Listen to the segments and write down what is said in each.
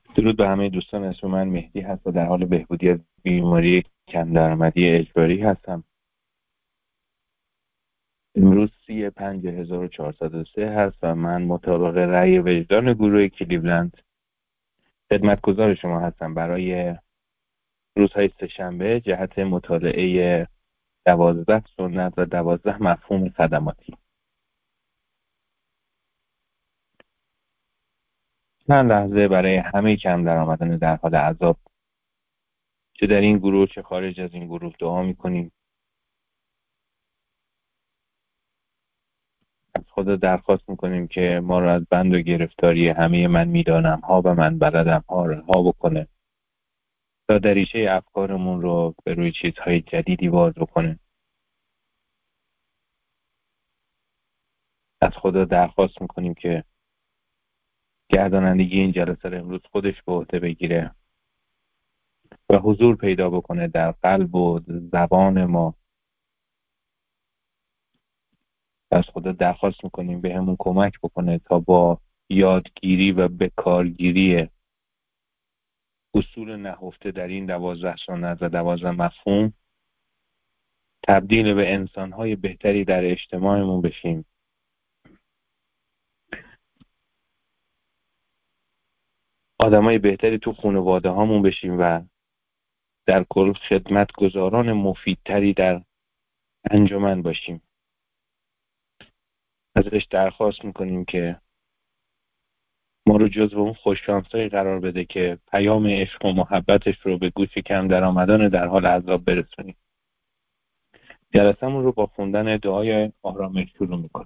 درود به همه دوستان. اسم من مهدی هست و در حال بهبودی از بیماری کم درآمدی اجباری هستم. امروز 30/5/1403 هست و من مطابق رأی وجدان گروه کلیولند خدمتگزار شما هستم برای روزهای سه‌شنبه جهت مطالعه 12 سنت و 12 مفهوم خدماتی. چند لحظه برای همه کم درآمدان در حال عذاب، چه در این گروه چه خارج از این گروه، دعا می‌کنیم. از خدا درخواست میکنیم که ما را از بند و گرفتاری همه من میدانم ها و من بلدم ها رها بکنه تا دریچه افکارمون رو به روی چیزهای جدیدی باز بکنه. از خدا درخواست میکنیم که گردانندگی این جلسه رو امروز خودش به عهده بگیره و حضور پیدا بکنه در قلب و زبان ما. از خدا درخواست میکنیم به همون کمک بکنه تا با یادگیری و بکارگیری اصول نهفته در این 12 سنت و 12 مفهوم تبدیل به انسان‌های بهتری در اجتماعمون بشیم. آدمای بهتری تو خانواده هامون بشیم و در کل خدمتگزاران مفیدتری در انجمن باشیم. ازش درخواست میکنیم که ما رو جزو اون خوششانسایی قرار بده که پیام عشق و محبتش رو به گوش کم درآمدان در حال عذاب برسونیم. جلسمون رو با خوندن دعای آرامش شروع میکنیم.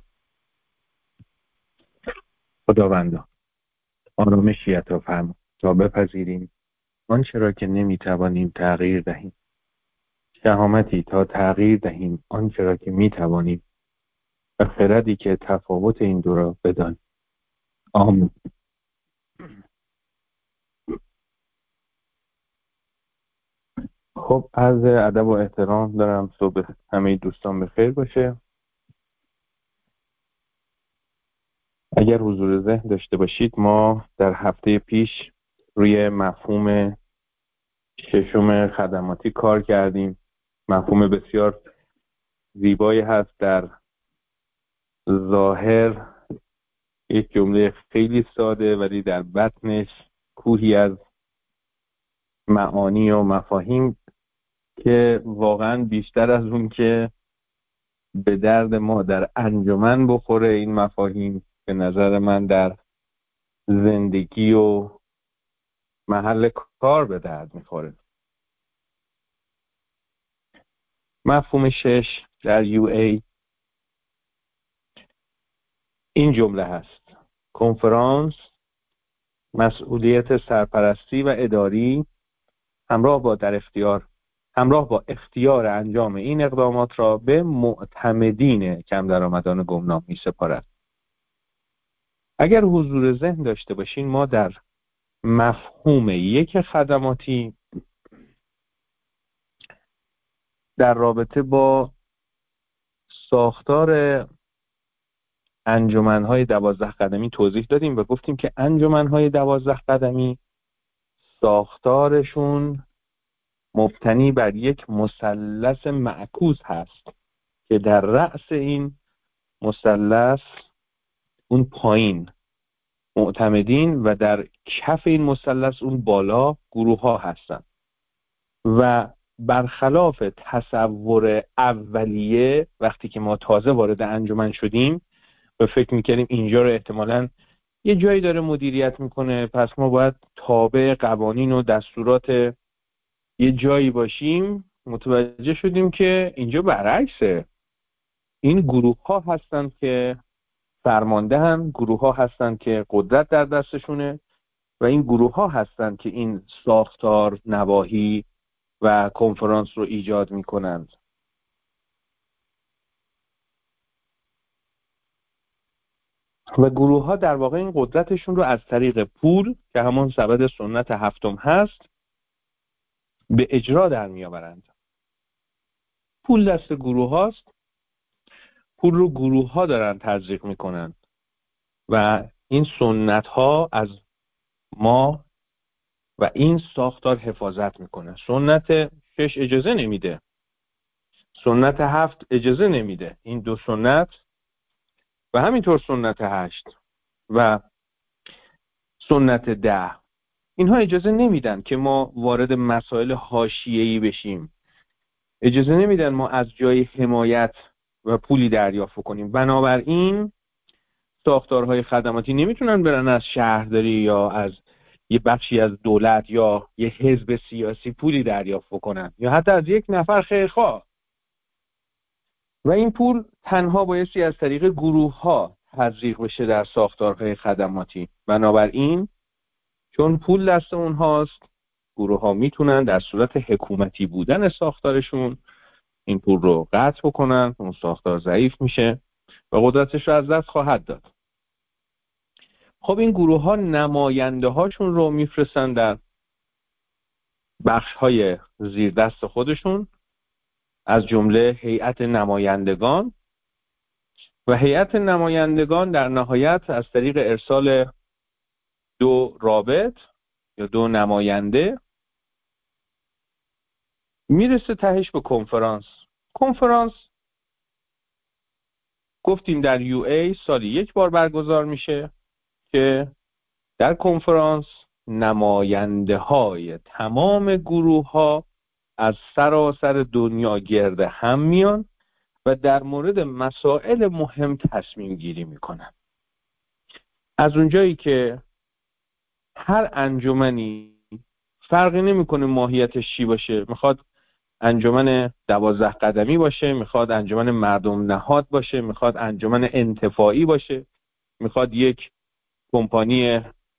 خداوندا، آرامشی عطا فرما تا بپذیریم آنچه را که نمیتوانیم تغییر دهیم، شهامتی تا تغییر دهیم آنچه را که میتوانیم و خردی که تفاوت این دو را بدانیم. آمین. خب، عرض ادب و احترام دارم. صبح همه دوستان بخیر باشه. اگر حضور ذهن داشته باشید، ما در هفته پیش روی مفهوم ششم خدماتی کار کردیم. مفهوم بسیار زیبایی هست. در ظاهر یک جمله خیلی ساده ولی در بطنش کوهی از معانی و مفاهیم که واقعا بیشتر از اون که به درد ما در انجمن بخوره، این مفاهیم به نظر من در زندگی و محل کار به درد میخوره. مفهوم 6 در UA این جمله هست: کنفرانس مسئولیت سرپرستی و اداری همراه با اختیار انجام این اقدامات را به معتمدین کم درآمدان گمنام می سپارد. اگر حضور ذهن داشته باشین، ما در مفهوم 1 خدماتی در رابطه با ساختار انجمن‌های 12 قدمی توضیح دادیم و گفتیم که انجمن‌های 12 قدمی ساختارشون مبتنی بر یک مثلث معکوس هست که در رأس این مثلث اون پایین معتمدین و در کف این مثلث اون بالا گروه ها هستن و برخلاف تصور اولیه وقتی که ما تازه وارد انجمن شدیم و فکر میکردیم اینجا رو احتمالاً یه جایی داره مدیریت میکنه، پس ما باید تابع قوانین و دستورات یه جایی باشیم، متوجه شدیم که اینجا برعکسه. این گروه ها هستن که فرمانده هم، گروه ها هستن که قدرت در دستشونه و این گروه ها هستن که این ساختار نواحی و کنفرانس رو ایجاد میکنند. و گروه ها در واقع این قدرتشون رو از طریق پول که همون سبد سنت 7 هست به اجرا در میآورند. پول دست گروه هاست، پول رو گروه ها دارن تزریق میکنن و این سنت ها از ما و این ساختار حفاظت میکنه. سنت 6 اجازه نمیده، سنت 7 اجازه نمیده. این دو سنت و همینطور سنت 8 و سنت 10 اینها اجازه نمیدن که ما وارد مسائل حاشیه‌ای بشیم، اجازه نمیدن ما از جای حمایت و پولی دریافت کنیم. بنابراین ساختارهای خدماتی نمیتونن برن از شهرداری یا از یه بخشی از دولت یا یه حزب سیاسی پولی دریافت کنن یا حتی از یک نفر خیرخواه. و این پول تنها بایستی از طریق گروه ها تزریق بشه در ساختارهای خدماتی. بنابراین چون پول دست اونهاست، گروه ها میتونن در صورت حکومتی بودن ساختارشون این پول رو قطع بکنن، اون ساختار ضعیف میشه و قدرتش رو از دست خواهد داد. خب این گروه ها نماینده هاشون رو میفرستن در بخش های زیر دست خودشون، از جمله هیئت نمایندگان، و هیئت نمایندگان در نهایت از طریق ارسال 2 رابط یا 2 نماینده میرسه تهش به کنفرانس. کنفرانس گفتیم در یو ای سالی 1 بار برگزار میشه که در کنفرانس نماینده های تمام گروه ها از سراسر دنیا گرد هم میان و در مورد مسائل مهم تصمیم گیری میکنن. از اونجایی که هر انجمنی فرقی نمیکنه ماهیتش چی باشه، میخواد انجمن 12 قدمی باشه، میخواد انجمن مردم نهاد باشه، میخواد انجمن انتفاعی باشه، میخواد یک کمپانی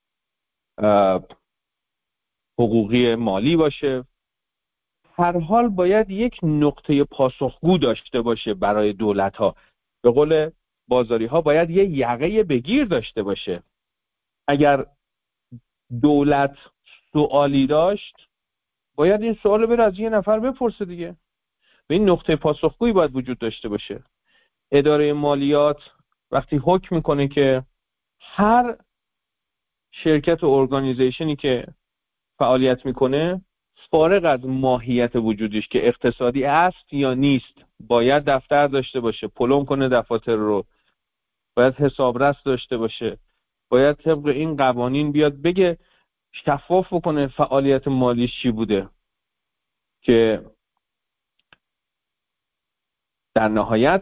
حقوقی مالی باشه، هر حال باید یک نقطه پاسخگو داشته باشه برای دولت ها. به قول بازاری ها باید یه یقه بگیر داشته باشه. اگر دولت سوالی داشت باید این سوال بره از یه نفر بپرسه دیگه. و این نقطه پاسخگویی باید وجود داشته باشه. اداره مالیات وقتی حکم میکنه که هر شرکت و ارگانیزیشنی که فعالیت میکنه فارغ از ماهیت وجودش که اقتصادی است یا نیست باید دفتر داشته باشه، پلم کنه دفاتر رو، باید حسابرس داشته باشه، باید طبق این قوانین بیاد بگه شفاف بکنه فعالیت مالیش چی بوده، که در نهایت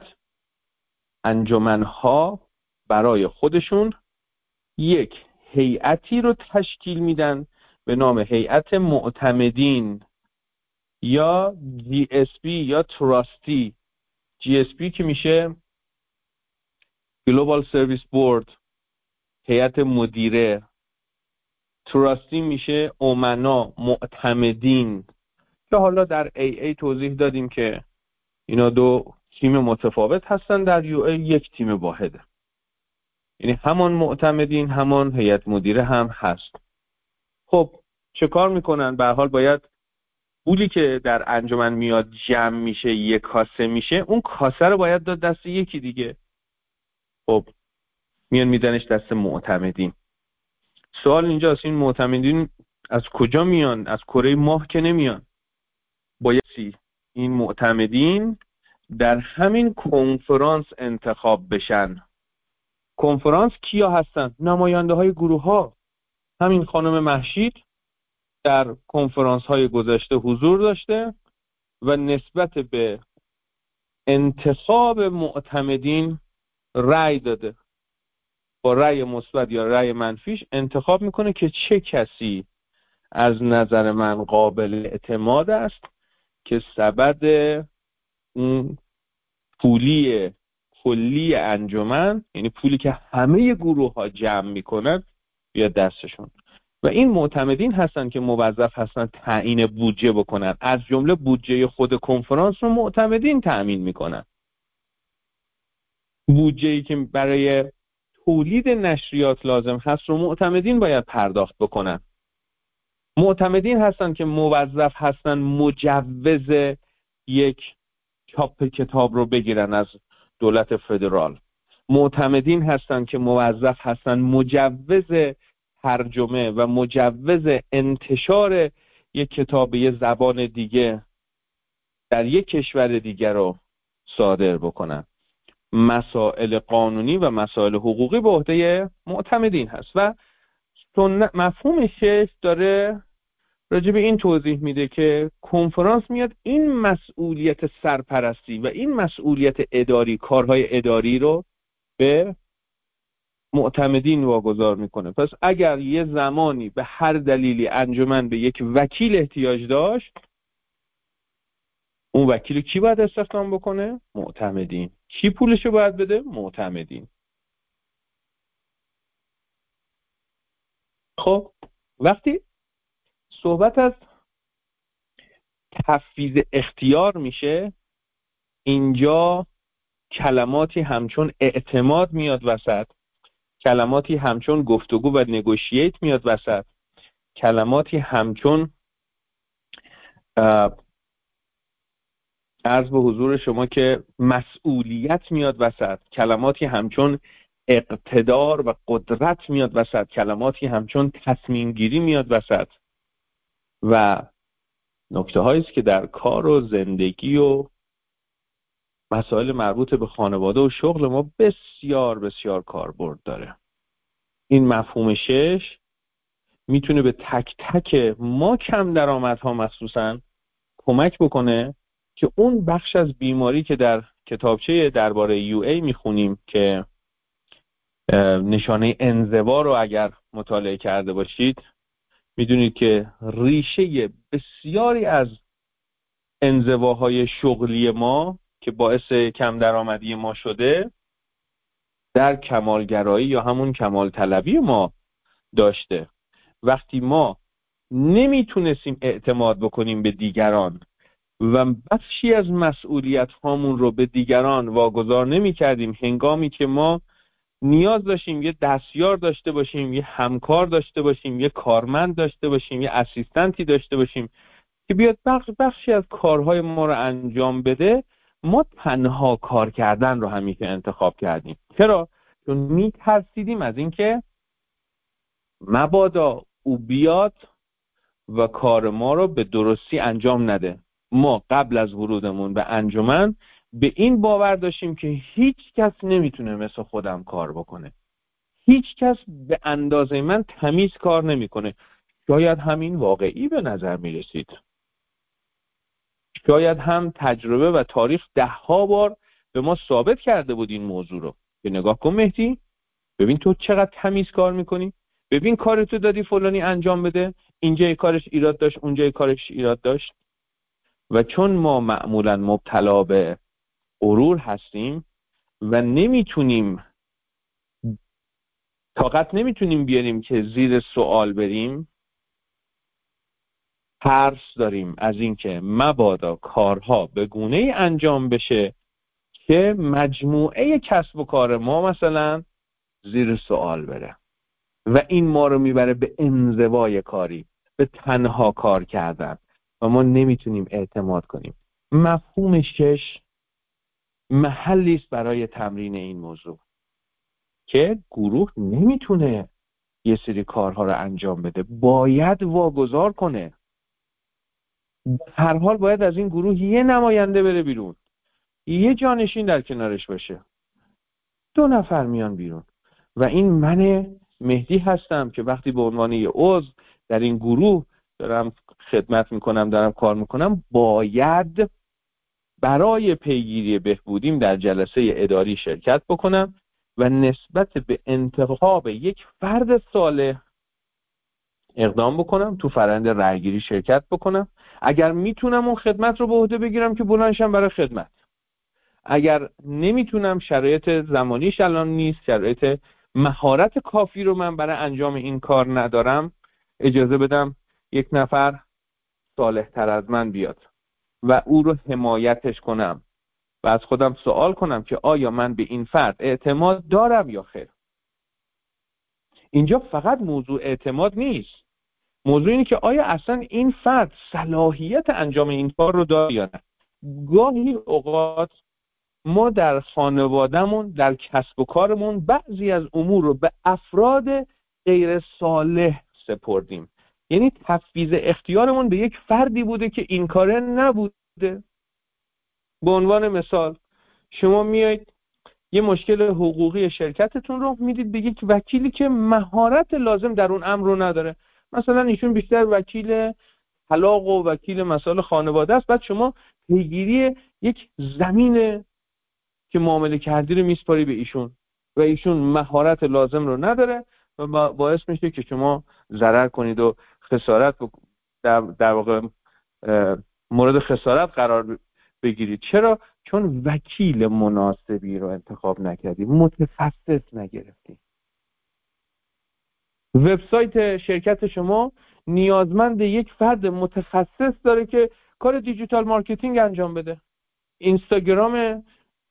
انجمنها برای خودشون یک هیئتی رو تشکیل میدن به نام هیئت معتمدین یا GSB یا تراستی. GSB که میشه Global Service Board، هیئت مدیره. تراستی میشه امنا، معتمدین، که حالا در AA توضیح دادیم که اینا 2 تیم متفاوت هستن، در UA یک تیم واحده. یعنی همان معتمدین همان هیئت مدیره هم هست. خب چه کار میکنن؟ به هر حال باید پولی که در انجمن میاد جمع میشه یک کاسه میشه، اون کاسه رو باید داد دست یکی دیگه. خب میان میدنش دست معتمدین. سوال اینجاست این معتمدین از کجا میان؟ از کره ماه که نمیان. بایستی این معتمدین در همین کنفرانس انتخاب بشن. کنفرانس کیا هستن؟ نماینده های گروه ها. همین خانم مهشید در کنفرانس های گذشته حضور داشته و نسبت به انتخاب معتمدین رأی داده. با رأی مثبت یا رأی منفیش انتخاب میکنه که چه کسی از نظر من قابل اعتماد است که سبد اون پولی کلی انجمن، یعنی پولی که همه گروه ها جمع میکنن، بیاد دستشون. و این معتمدین هستن که موظف هستن تعیین بودجه بکنن. از جمله بودجه خود کنفرانس رو معتمدین تأمین میکنن. بودجه‌ای که برای تولید نشریات لازم هست رو معتمدین باید پرداخت بکنن. معتمدین هستن که موظف هستن مجوز یک چاپ کتاب رو بگیرن از دولت فدرال. معتمدین هستن که موظف هستن مجوز ترجمه و مجوز انتشار یک کتاب یه زبان دیگه در یک کشور دیگر رو صادر بکنن. مسائل قانونی و مسائل حقوقی به عهده معتمدین هست و مفهوم 6 داره راجع به این توضیح میده که کنفرانس میاد این مسئولیت سرپرستی و این مسئولیت اداری، کارهای اداری رو به معتمدین واگذار میکنه. پس اگر یه زمانی به هر دلیلی انجمن به یک وکیل احتیاج داشت، اون وکیل کی باید استخدام بکنه؟ معتمدین. کی پولشو باید بده؟ معتمدین. خب وقتی صحبت از تفویض اختیار میشه، اینجا کلماتی همچون اعتماد میاد وسط، کلماتی همچون گفتگو و نگوشییت میاد وسط، کلماتی همچون عرض به حضور شما که مسئولیت میاد وسط، کلماتی همچون اقتدار و قدرت میاد وسط، کلماتی همچون تصمیم گیری میاد وسط و نکته هایی است که در کار و زندگی و مسائل مربوط به خانواده و شغل ما بسیار بسیار کاربرد داره. این مفهوم 6 میتونه به تک تک ما کم درآمدها مخصوصاً کمک بکنه که اون بخش از بیماری که در کتابچه درباره UA میخونیم که نشانه انزوا رو اگر مطالعه کرده باشید میدونید که ریشه بسیاری از انزواهای شغلی ما که باعث کم درآمدی ما شده در کمالگرایی یا همون کمال طلبی ما داشته. وقتی ما نمیتونستیم اعتماد بکنیم به دیگران و بخشی از مسئولیت هامون رو به دیگران واگذار نمی کردیم، هنگامی که ما نیاز داشتیم یه دستیار داشته باشیم، یه همکار داشته باشیم، یه کارمند داشته باشیم، یه اسیستنتی داشته باشیم که بیاد بخشی از کارهای ما رو انجام بده، ما تنها کار کردن رو همیشه انتخاب کردیم. چرا؟ چون می ترسیدیم از اینکه مبادا او بیاد و کار ما رو به درستی انجام نده. ما قبل از ورودمون به انجمن به این باور داشتیم که هیچ کس نمیتونه مثل خودم کار بکنه، هیچ کس به اندازه من تمیز کار نمیکنه. شاید همین واقعی به نظر میرسید، شاید هم تجربه و تاریخ 10 بار به ما ثابت کرده بود این موضوع رو. به نگاه کن مهدی، ببین تو چقدر تمیز کار میکنی، ببین کارتو دادی فلانی انجام بده، اینجای کارش ایراد داشت، اونجای کارش ایراد داشت. و چون ما معمولا مبتلا به غرور هستیم و طاقت نمیتونیم بیاریم که زیر سوال بریم، ترس داریم از اینکه مبادا کارها به گونه‌ای انجام بشه که مجموعه کسب و کار ما مثلا زیر سوال بره و این ما رو میبره به انزوای کاری، به تنها کار کردن و ما نمیتونیم اعتماد کنیم. مفهوم 6 محلی است برای تمرین این موضوع که گروه نمیتونه یه سری کارها رو انجام بده، باید واگذار کنه. هر حال باید از این گروه یه نماینده بره بیرون، یه جانشین در کنارش باشه، 2 نفر میان بیرون و این من مهدی هستم که وقتی به عنوان یه عضو در این گروه دارم خدمت میکنم، دارم کار میکنم، باید برای پیگیری بهبودیم در جلسه اداری شرکت بکنم و نسبت به انتخاب یک فرد صالح اقدام بکنم، تو فرآیند رأیگیری شرکت بکنم. اگر میتونم اون خدمت رو به عهده بگیرم که بلندشم برای خدمت، اگر نمیتونم، شرایط زمانیش الان نیست، شرایط مهارت کافی رو من برای انجام این کار ندارم، اجازه بدم یک نفر صالح تر از من بیاد و او رو حمایتش کنم و از خودم سوال کنم که آیا من به این فرد اعتماد دارم یا خیر. اینجا فقط موضوع اعتماد نیست، موضوع اینه که آیا اصلا این فرد صلاحیت انجام این کار رو داره یا نه. گاهی اوقات ما در خانوادهمون، در کسب و کارمون، بعضی از امور رو به افراد غیر صالح سپردیم. یعنی تفویض اختیارمون به یک فردی بوده که این کاره نبوده. به عنوان مثال شما میایید یه مشکل حقوقی شرکتتون رو میدید به یک وکیلی که مهارت لازم در اون امر رو نداره. مثلا ایشون بیشتر وکیل طلاق و وکیل مسائل خانواده است، بعد شما پیگیری یک زمین که معامله کردی رو میسپاری به ایشون و ایشون مهارت لازم رو نداره و باعث میشه که شما ضرر کنید و خسارت در واقع مورد خسارت قرار بگیرید. چرا؟ چون وکیل مناسبی رو انتخاب نکردی، متخصص نگرفتی. وبسایت شرکت شما نیازمند یک فرد متخصص داره که کار دیجیتال مارکتینگ انجام بده. اینستاگرام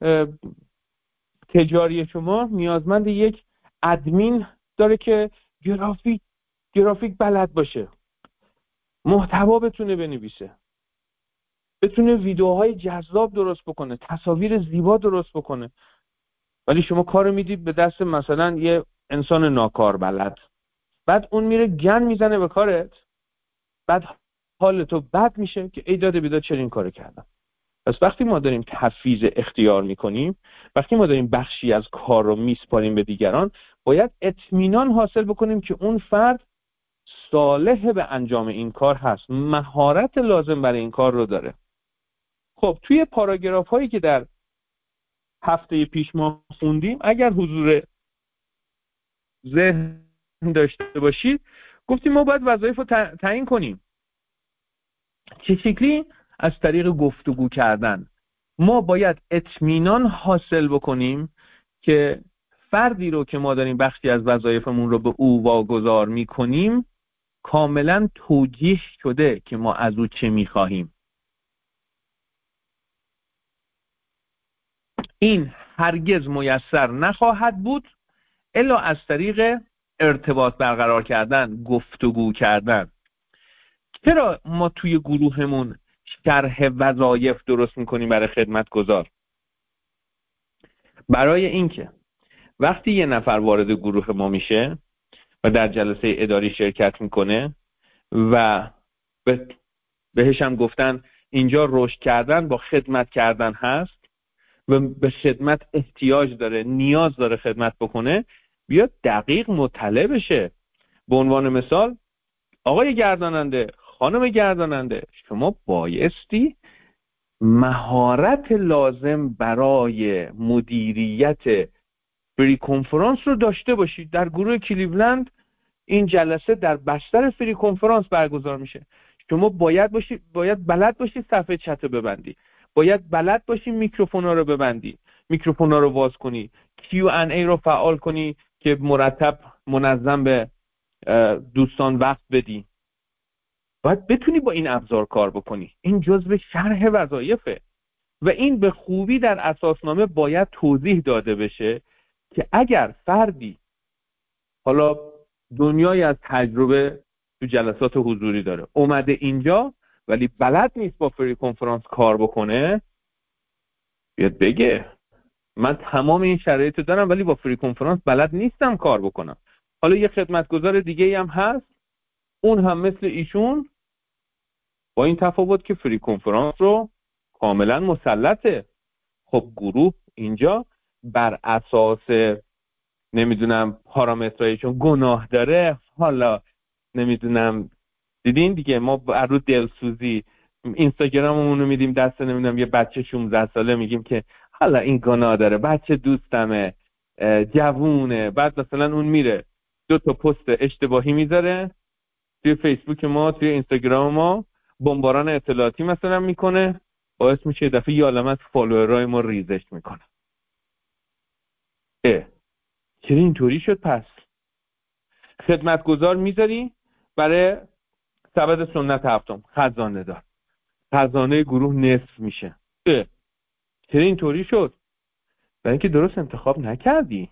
تجاری شما نیازمند یک ادمین داره که گرافیک بلد باشه، محتوا بتونه بنویسه، بتونه ویدیوهای جذاب درست بکنه، تصاویر زیبا درست بکنه. ولی شما کارو میدید به دست مثلا یه انسان ناکار بلد، بعد اون میره گن میزنه به کارت، بعد حال تو بد میشه که ای داده بیداد چرا این کارو کردم. پس وقتی ما داریم تفویض اختیار میکنیم، وقتی ما داریم بخشی از کار رو میسپاریم به دیگران، باید اطمینان حاصل بکنیم که اون فرد صالح به انجام این کار هست، مهارت لازم برای این کار رو داره. خب توی پاراگراف هایی که در هفته پیش ما خوندیم، اگر حضور ذهن داشته باشید، گفتیم ما باید وظایف رو تعیین کنیم. چه شکلی؟ از طریق گفتگو کردن. ما باید اطمینان حاصل بکنیم که فردی رو که ما داریم بخشی از وظایفمون رو به او واگذار میکنیم کاملا توجیه شده که ما از او چه میخواهیم. این هرگز میسر نخواهد بود الا از طریق ارتباط برقرار کردن، گفتگو کردن. چرا ما توی گروهمون شرح وظایف درست میکنیم برای خدمتگزار؟ برای اینکه وقتی یه نفر وارد گروه ما میشه و در جلسه اداری شرکت میکنه و بهش هم گفتن اینجا رشد کردن با خدمت کردن هست و به خدمت احتیاج داره، نیاز داره خدمت بکنه، بیاد دقیق مطلع بشه. به عنوان مثال آقای گرداننده، خانم گرداننده، شما بایستی مهارت لازم برای مدیریت فری کنفرانس رو داشته باشید. در گروه کلیولند این جلسه در بستر فری کنفرانس برگزار میشه. شما باید بلد باشید صفحه چت رو ببندی، باید بلد باشی میکروفونا رو ببندی، میکروفونا رو باز کنی، Q&A رو فعال کنی که مرتب منظم به دوستان وقت بدی. باید بتونی با این ابزار کار بکنی. این جزء شرح وظایفه و این به خوبی در اساسنامه باید توضیح داده بشه که اگر فردی حالا دنیای از تجربه تو جلسات حضوری داره، اومده اینجا ولی بلد نیست با فری کنفرانس کار بکنه، بیاد بگه من تمام این شرایط دارم ولی با فری کنفرانس بلد نیستم کار بکنم. حالا یه خدمتگزار دیگه هم هست، اون هم مثل ایشون، با این تفاوت که فری کنفرانس رو کاملا مسلطه. خب گروه اینجا بر اساس نمیدونم پارامترهایشون گناه داره، حالا نمیدونم دیدین دیگه ما رو دلسوزی اینستاگراممون رو میدیم دست نمیدونم یه بچه 16 ساله میگیم که حالا این گناه داره، بچه دوستمه، جوونه، بعد مثلا اون میره 2 تا پست اشتباهی میذاره توی فیسبوک ما، توی اینستاگرام ما، بمباران اطلاعاتی مثلا میکنه، باعث میشه دفعه یه عالمه از فالوورای ما ریزش میکنه. چرا اینطوری شد؟ پس خدمتگزار میذاری برای سبد سنت هفتم، خزانه دار، خزانه گروه نصف میشه. چرا اینطوری شد؟ برای اینکه درست انتخاب نکردی،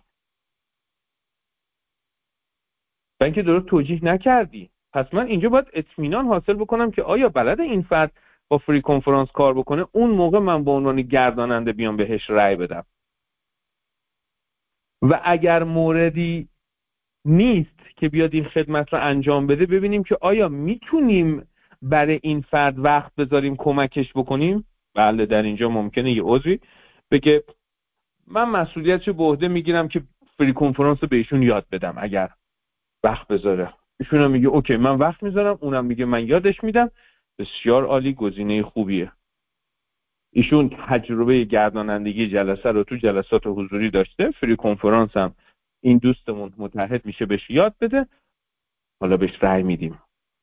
برای اینکه درست توجیه نکردی. پس من اینجا باید اطمینان حاصل بکنم که آیا بلد این فرد با فری کنفرانس کار بکنه، اون موقع من به عنوان گرداننده بیام بهش رأی بدم. و اگر موردی نیست که بیاد این خدمت رو انجام بده، ببینیم که آیا میتونیم برای این فرد وقت بذاریم کمکش بکنیم. بله، در اینجا ممکنه یه عضوی بگه من مسئولیتشو به عهده میگیرم که فری کنفرانس رو بهشون یاد بدم اگر وقت بذاره. ایشون هم میگه اوکی من وقت میذارم، اونم میگه من یادش میدم. بسیار عالی، گزینه خوبیه. ایشون تجربه گردانندگی جلسه رو تو جلسات حضوری داشته، فری کنفرانس هم این دوستمون متعهد میشه بهش یاد بده. حالا بهش رأی میدیم،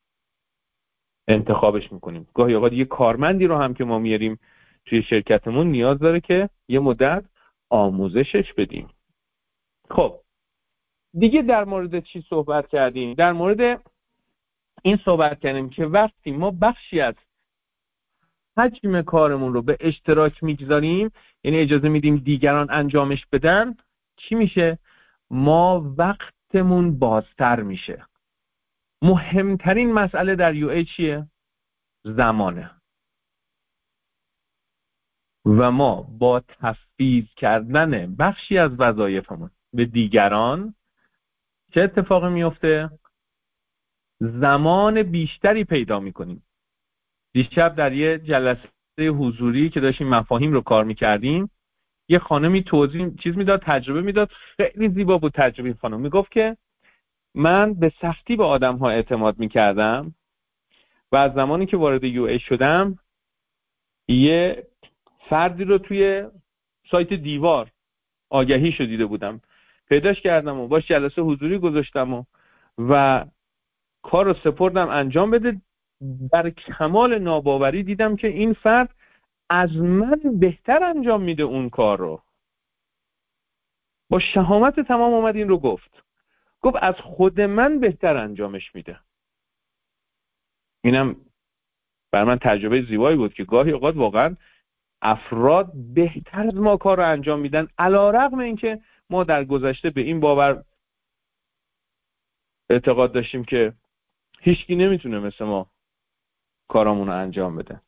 انتخابش میکنیم. گاهی اوقات یه کارمندی رو هم که ما میاریم توی شرکتمون نیاز داره که یه مدت آموزشش بدیم. خب دیگه در مورد چی صحبت کردیم؟ در مورد این صحبت کردیم که وقتی ما بخشی از حجم کارمون رو به اشتراک میگذاریم، یعنی اجازه میدیم دیگران انجامش بدن، چی میشه؟ ما وقتمون بازتر میشه. مهمترین مسئله در یو ای چیه؟ زمانه. و ما با تفویض کردن بخشی از وظایفمون به دیگران چه اتفاقی میفته؟ زمان بیشتری پیدا میکنیم. دیشب در یه جلسه حضوری که داشتیم مفاهیم رو کار میکردیم، یه خانمی توضیح میداد، تجربه میداد، خیلی زیبا بود تجربه این خانم. میگفت که من به سختی به آدم ها اعتماد میکردم و از زمانی که وارد یو ای شدم یه فردی رو توی سایت دیوار آگهیشو دیده بودم، پیداش کردم و باش جلسه حضوری گذاشتم و کار رو سپردم انجام بده. در کمال ناباوری دیدم که این فرد از من بهتر انجام میده اون کار رو. با شهامت تمام اومد این رو گفت از خود من بهتر انجامش میده. اینم بر من تجربه زیبایی بود که گاهی اوقات واقعا افراد بهتر از ما کار رو انجام میدن، علیرغم اینکه ما در گذشته به این باور اعتقاد داشتیم که هیچکی نمیتونه مثل ما کارامون رو انجام بده.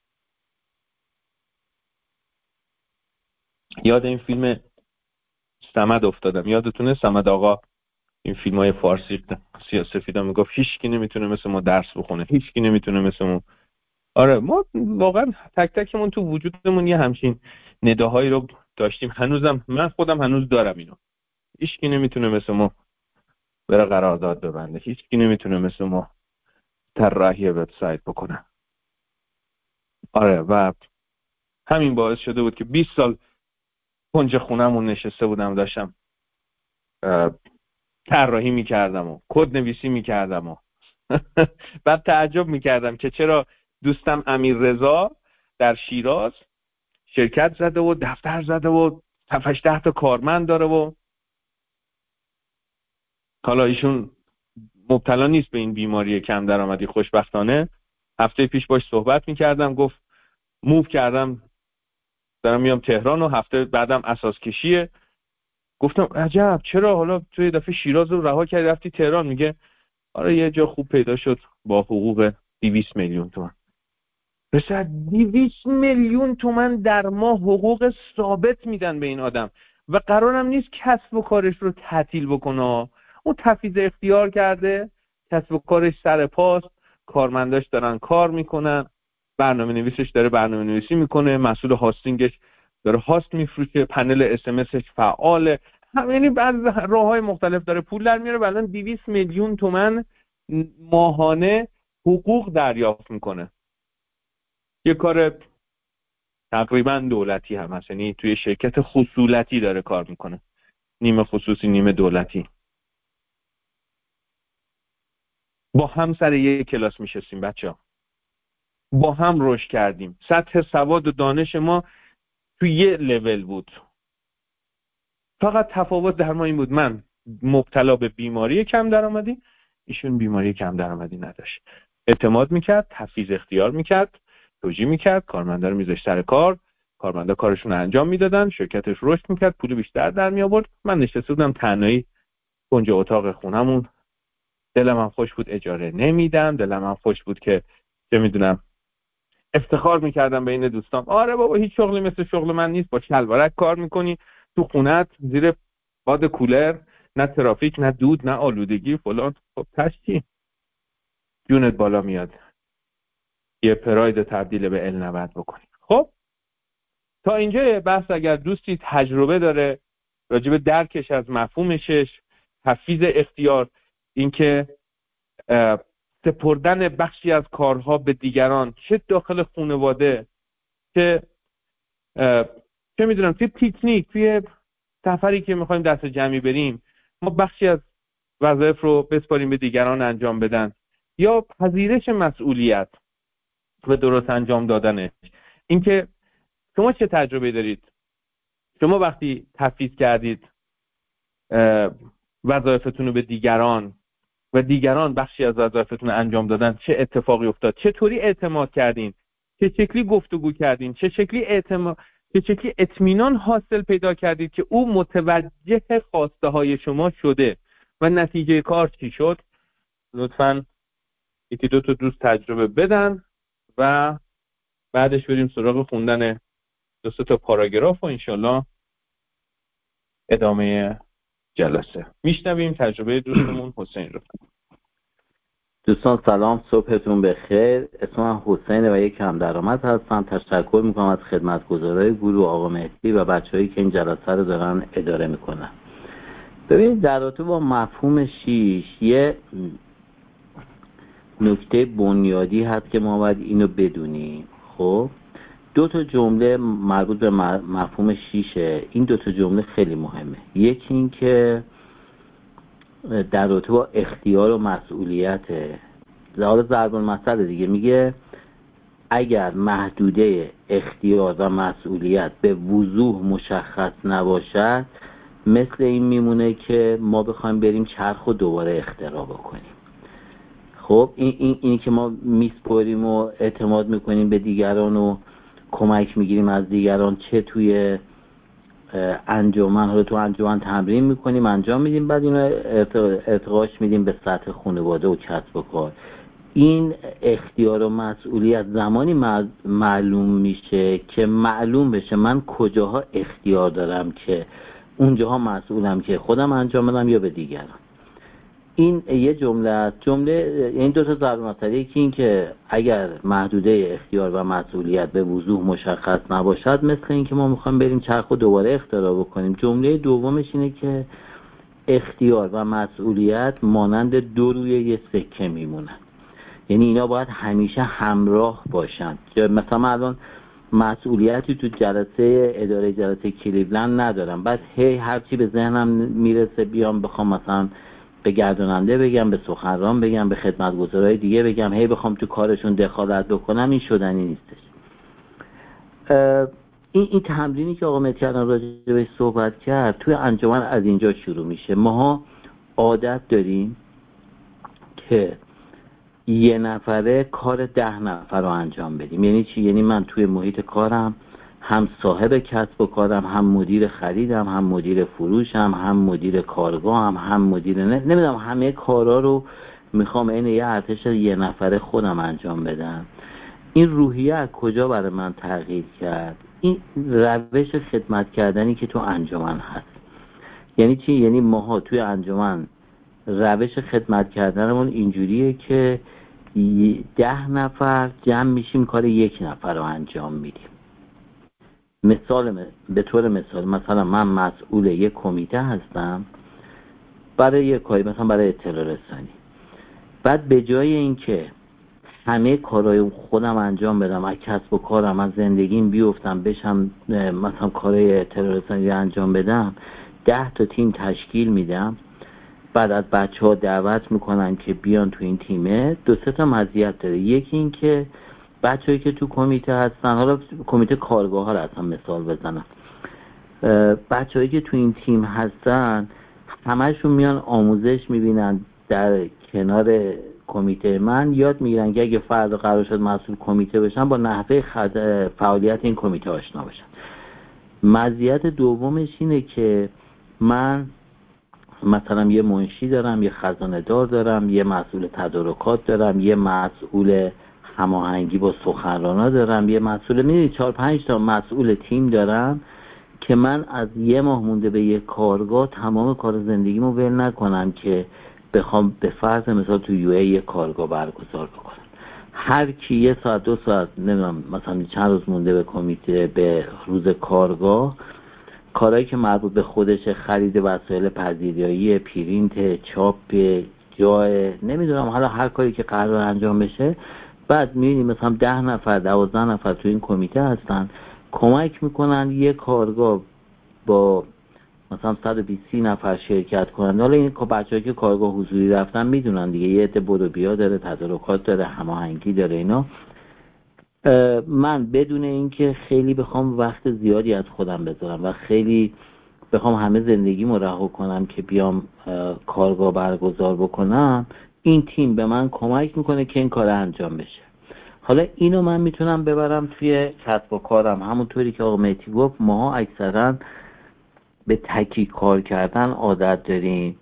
یاد این فیلم صمد افتادم. یادتونه صمد آقا؟ این فیلم‌های فارسی سیاه‌سفیدا میگفت هیچکی نمیتونه مثل ما درس بخونه، هیچکی نمیتونه مثل ما. آره، ما واقعا تک تکمون تو وجودمون یه همچین نداهایی رو داشتیم. هنوزم من خودم هنوز دارم اینو. هیچکی نمیتونه مثل ما بره قرارداد ببنده، هیچکی نمیتونه مثل ما طراحی وبسایت بکنه. آره، و همین باعث شده بود که 20 سال کنج خونمون نشسته بودم، داشتم طراحی میکردم و کد نویسی میکردم و بعد تعجب میکردم که چرا دوستم امیر رضا در شیراز شرکت زده و دفتر زده و 7-8 تا کارمند داره و حالا ایشون مبتلا نیست به این بیماری کم درآمدی خوشبختانه. هفته پیش باش صحبت میکردم، گفت موو کردم دارم میام تهران و هفته بعدم اساس کشیه. گفتم عجب، چرا حالا توی دفعه شیراز رو رها کردی رفتی تهران؟ میگه آره یه جا خوب پیدا شد با حقوق 200 میلیون تومان. پسر 200 میلیون تومان در ماه حقوق ثابت میدن به این آدم و قرارم نیست کسب و کارش رو تعطیل بکنه. اون تفویض اختیار کرده، کسب و کارش سر پاست، کارمنداش دارن کار میکنن، برنامه نویسش داره برنامه نویسی میکنه، مسئول هاستینگش داره هاست میفروشه، پنل اس ام اسش فعاله. یعنی بعض راههای مختلف داره پول در میاره. الان 200 میلیون تومان ماهانه حقوق دریافت میکنه. یه کار تقریبا دولتی هم هست، یعنی توی شرکت خصولتی داره کار میکنه، نیمه خصوصی نیمه دولتی. با هم سر یک کلاس میشستیم بچه‌ها، با هم رشد کردیم، سطح سواد و دانش ما توی یه لول بود. فقط تفاوت در ما این بود من مبتلا به بیماری کم درآمدی، ایشون بیماری کم درآمدی نداشت. اعتماد میکرد، تفویض اختیار میکرد، توجیه میکرد، کارمندا رو میذاشت سر کار، کارمندا کارشون رو انجام میدادن، شرکتش رشد میکرد، پول بیشتر در می آورد. من نشسته بودم تنهایی کنج اتاق خونمون، دلم هم خوش بود اجاره نمیدم، دلم هم خوش بود که چه میدونم افتخار میکردم بین دوستام آره بابا هیچ شغلی مثل شغل من نیست، با شلوارک کار میکنی تو خونت زیر باد کولر، نه ترافیک، نه دود، نه آلودگی فلان. خب تشتی جونت بالا میاد یه پراید تبدیل به L90 بکنی. خب تا اینجا بحث اگر دوستی تجربه داره راجب درکش از مفهوم شش، تفویض اختیار، اینکه سپردن بخشی از کارها به دیگران، چه داخل خانواده، چه میدونم توی پیکنیک، توی سفری که میخوایم دست جمعی بریم، ما بخشی از وظایف رو بسپاریم به دیگران انجام بدن، یا پذیرش مسئولیت و درست انجام دادنش. اینکه شما چه تجربه دارید؟ شما وقتی تفویض کردید وظایفتون رو به دیگران و دیگران بخشی از وظایفتون رو انجام دادن، چه اتفاقی افتاد؟ چطوری اعتماد کردین؟ چه شکلی گفتگو کردین؟ چه شکلی اطمینان حاصل پیدا کردید که او متوجه خواسته های شما شده و نتیجه کار چی شد؟ لطفاً یکی دو تا دوست تجربه بدن و بعدش بریم سراغ خوندن دو تا پاراگراف و انشالله ادامه جلسه. میشنویم تجربه دوستمون حسین رو. دوستان سلام، صبحتون بخیر. اسم من حسینه و یک کم درآمد هستم. تشکر میکنم از خدمتگزارای گروه آقا مهدی و بچه‌هایی که این جلسه رو دارن اداره میکنن. ببینید در رابطه با مفهوم 6 یه نکته بنیادی هست که ما باید اینو بدونیم. خب دو تا جمله مربوط به مفهوم 6، این دو تا جمله خیلی مهمه. یکی این که در رابطه با اختیار و مسئولیت، حالا ضرب المثل دیگه میگه اگر محدوده اختیار و مسئولیت به وضوح مشخص نباشد، مثل این میمونه که ما بخوایم بریم چرخ و دوباره اختراع بکنیم. خب این که ما میسپاریم و اعتماد میکنیم به دیگران و کمک میگیریم از دیگران، چه توی انجمن، حالا تو انجمن تمرین میکنیم انجام میدیم، بعد اینو ارتقاش میدیم به سطح خانواده و کسب و کار. این اختیار و مسئولیت زمانی معلوم میشه که معلوم بشه من کجاها اختیار دارم که اونجاها مسئولم که خودم انجام بدم یا به دیگران. این یه جمله است. این دو تا ضرب المثل، یکی این که اگر محدوده اختیار و مسئولیت به وضوح مشخص نباشد، مثل این که ما میخوایم بریم چرخ و دوباره اختراع بکنیم. جمله دومش اینه که اختیار و مسئولیت مانند دو روی یه سکه میمونن، یعنی اینا باید همیشه همراه باشن. مثلا من الان مسئولیتی تو جلسه اداره جلسه کلیولند ندارم، بعد هرچی به ذهنم میرسه بیام بخوام مثلا به گرداننده بگم، به سخنران بگم، به خدمتگزارای دیگه بگم، بخوام تو کارشون دخالت بکنم، این شدنی نیستش. این تمرینی که آقا مهدی الان راجع بهش صحبت کرد توی انجمن از اینجا شروع میشه. ماها عادت داریم که یه نفره کار 10 نفر رو انجام بدیم. یعنی چی؟ یعنی من توی محیط کارم هم صاحب کسب و کارم، هم مدیر خریدم، هم مدیر فروشم، هم مدیر کارگاهم، هم مدیر نمیدونم، همه کارا رو میخوام این یه ارتش یه نفره خودم انجام بدم. این روحیه از کجا برای من تغییر کرد؟ این روش خدمت کردنی که تو انجمن هست. یعنی چی؟ یعنی ماها توی انجمن روش خدمت کردنمون اینجوریه که 10 نفر جمع میشیم کار 1 نفر رو انجام میدیم. به طور مثال مثلا من مسئول یک کمیته هستم برای یک کاری، مثلا برای اطلاع رسانی. بعد به جای اینکه همه کارهای خودم انجام بدم، از کسب و کارم، از زندگیم بیفتم بشم مثلا کارهای اطلاع رسانی رو انجام بدم، 10 تا تیم تشکیل میدم. بعد از بچه‌ها دعوت میکنن که بیان تو این تیمه. 2-3 تا مزیت داره. یکی این که بچه‌هایی که تو کمیته هستن، حالا کمیته کارگاه ها رو اصلا مثال بزنم، بچه‌هایی که تو این تیم هستن همه‌شون میان آموزش میبینن در کنار کمیته من، یاد میگیرن که اگه فردا قرار شد مسئول کمیته بشن با نحوه فعالیت این کمیته آشنا بشن. مزیت دومش اینه که من مثلا یه منشی دارم، یه خزانه دار دارم، یه مسئول تدارکات دارم، یه مسئول هماهنگی با سخنرانا دارم، یه مسئول 4-5 تا مسئول تیم دارم که من از یه ماه مونده به یک کارگاه تمام کار زندگیمو ول نکنم که بخوام به فرض مثال تو یو ای یک کارگاه برگزار بکنم. هر کی 1 ساعت 2 ساعت نمیدونم مثلا چند روز مونده به کمیته به روز کارگاه، کارهایی که مربوط به خودش، خرید وسایل پذیرایی، پرینت، چاپ، جای نمیدونم حالا هر کاری که قرار انجام بشه، بعد میبینیم مثلا 10 نفر 12 نفر تو این کمیته هستن کمک میکنن یه کارگاه با مثلا 120 نفر شرکت کنن. حالا این بچه‌ها که کارگاه حضوری رفتن میدونن دیگه، یه عده برو بیا داره، تدارکات داره، هماهنگی داره اینا. من بدون اینکه خیلی بخوام وقت زیادی از خودم بذارم و خیلی بخوام همه زندگیمو رها کنم که بیام کارگاه برگزار بکنم، این تیم به من کمک میکنه که این کار انجام بشه. حالا اینو من میتونم ببرم توی کسب و کارم. همونطوری که آقا مهدی گفت ماها اکثرا به تکی کار کردن عادت داریم.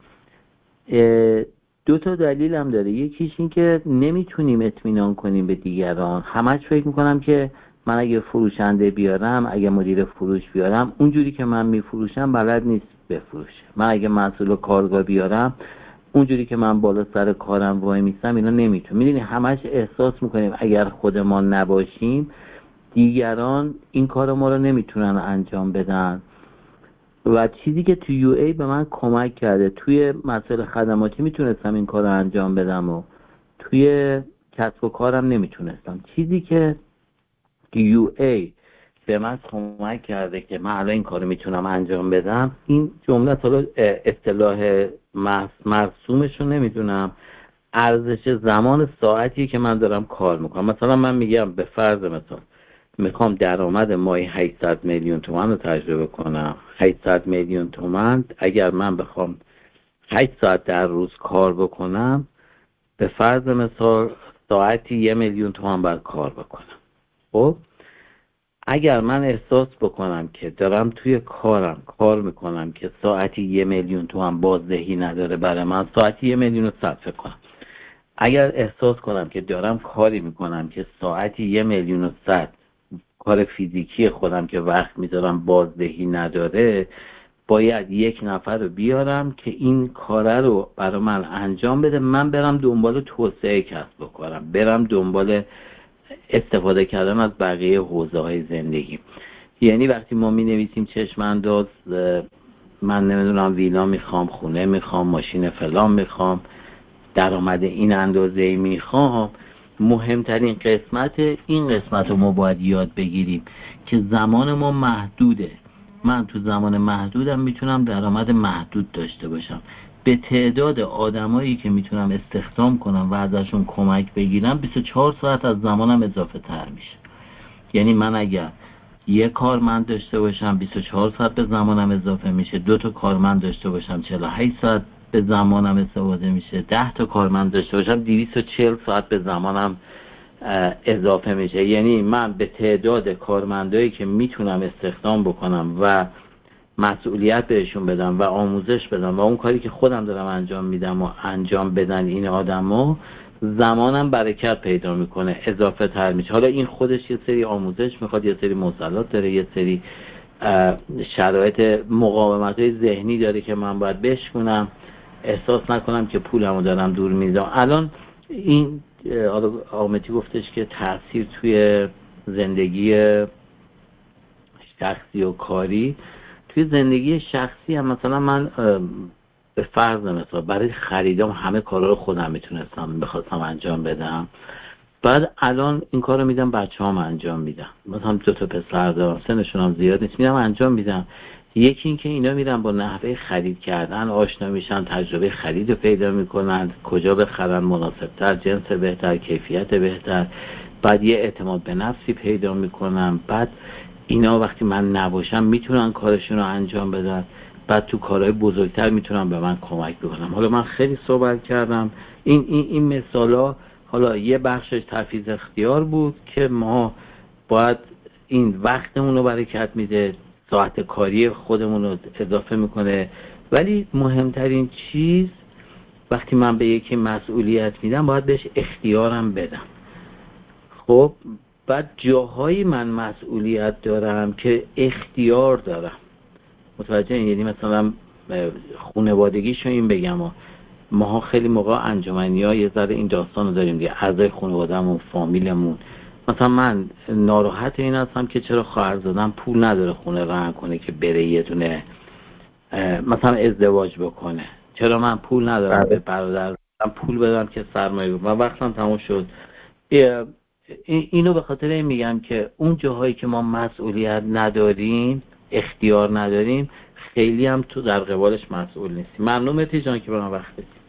2 تا دلیل هم داره. یکیش این که نمیتونیم اطمینان کنیم به دیگران. همش فکر میکنم که من اگه فروشنده بیارم، اگه مدیر فروش بیارم، اونجوری که من میفروشم بلد نیست بفروشه. من اگه مسئول کارگاه بیارم، اونجوری که من بالا سر کارم وای میستم اینا نمیتونه. میدونی همش احساس میکنیم اگر خود ما نباشیم دیگران این کار ما رو نمیتونن انجام بدن. و چیزی که تو یو ای به من کمک کرده، توی مسائل خدماتی میتونستم این کار رو انجام بدم و توی کسب و کارم نمیتونستم. چیزی که یو ای به من کمک کرده که من الان این کار رو میتونم انجام بدم، این جمله حالا اصطلاح مرسومش رو نمیدونم، ارزش زمان ساعتی که من دارم کار میکنم. مثلا من میگم به فرض مثال میخوام درآمد ماهی 800 میلیون تومان رو تجربه کنم. 800 میلیون تومان اگر من بخوام 8 ساعت در روز کار بکنم، به فرض مثال ساعتی 1 میلیون تومان باید کار بکنم. خب اگر من احساس بکنم که دارم توی کارم کار میکنم که ساعتی 1 میلیون تومان بازدهی نداره برای من، ساعتی 1 میلیون رو صرف کنم. اگر احساس کنم که دارم کاری میکنم که ساعتی 1 میلیون و 100 کار فیزیکی خودم که وقت میذارم بازدهی نداره، باید یک نفر رو بیارم که این کاره رو برای من انجام بده. من برم دنبال توسعه کسب بکنم، برم دنبال استفاده کردن از بقیه حوزه های زندگی. یعنی وقتی ما می نویسیم چشم انداز، من نمیدونم ویلا میخوام، خونه میخوام، ماشین فلان میخوام، درآمد این اندازه میخوام، مهمترین قسمت این قسمت رو ما باید یاد بگیریم که زمان ما محدوده. من تو زمان محدودم میتونم درآمد محدود داشته باشم. به تعداد آدمایی که میتونم استخدام کنم و ازشون کمک بگیرم 24 ساعت از زمانم اضافه تر میشه. یعنی من اگر یک کارمند داشته باشم 24 ساعت به زمانم اضافه میشه، 2 تا کارمند داشته باشم 48 ساعت به زمانم استفاده میشه، 10 تا کارمند داشته باشم 240 ساعت به زمانم اضافه میشه. یعنی من به تعداد کارمندایی که میتونم استخدام بکنم و مسئولیت بهشون بدم و آموزش بدم و اون کاری که خودم دارم انجام میدم و انجام بدن این آدما، زمانم برکت پیدا میکنه، اضافه تر میشه. حالا این خودش یه سری آموزش میخواد، یه سری مصالحات داره، یه سری شرایط مقاومت های ذهنی داره که من باید بشکنم، احساس نکنم که پولمو دارم دور میذارم. الان این حالا آمتی گفتش که تاثیر توی زندگی شخصی و کاری، توی زندگی شخصی هم مثلا من به فرض مثلا برای خریدام همه کارا رو خودم میتونستم بخواستم انجام بدم، بعد الان این کارو میدم بچه‌هام انجام میدم. مثلا 2 تا پسر دارم سنشون هم زیاد نیست، میدم انجام میدم. یکی این که اینا میرن با نحوه خرید کردن آشنا میشن، تجربه خرید پیدا میکنن، کجا بخرن مناسبتر، جنس بهتر، کیفیت بهتر، بعد یه اعتماد به نفسی پیدا میکنن. بعد اینا وقتی من نباشم میتونن کارشون رو انجام بدن، بعد تو کارهای بزرگتر میتونن به من کمک بکنن. حالا من خیلی صحبت کردم، این مثالا حالا یه بخشش تفویض اختیار بود که ما باید این وقتمون رو برکت میده، ساعت کاری خودمون رو اضافه میکنه. ولی مهمترین چیز وقتی من به یکی مسئولیت میدم باید بهش اختیارم بدم. خب بعد جاهایی من مسئولیت دارم که اختیار دارم. متوجه این؟ یعنی مثلا خانوادگیشو این بگم ماها خیلی موقع انجمنی‌ها یه ذره این داستان رو داریم دیگه، اعضای خانواده‌مون، فامیلمون. مثلا من ناراحت این هستم که چرا خواهرزادم پول نداره خونه رهن کنه که بره یه دونه مثلا ازدواج بکنه، چرا من پول ندارم به برادرم پول بدم که سرمایه و وقتم تموم شد. اینو به خاطر این میگم که اون جاهایی که ما مسئولیت نداریم، اختیار نداریم، خیلی هم تو در قبالش مسئول نیستیم. ممنون مهدی جان که به من وقت بدید.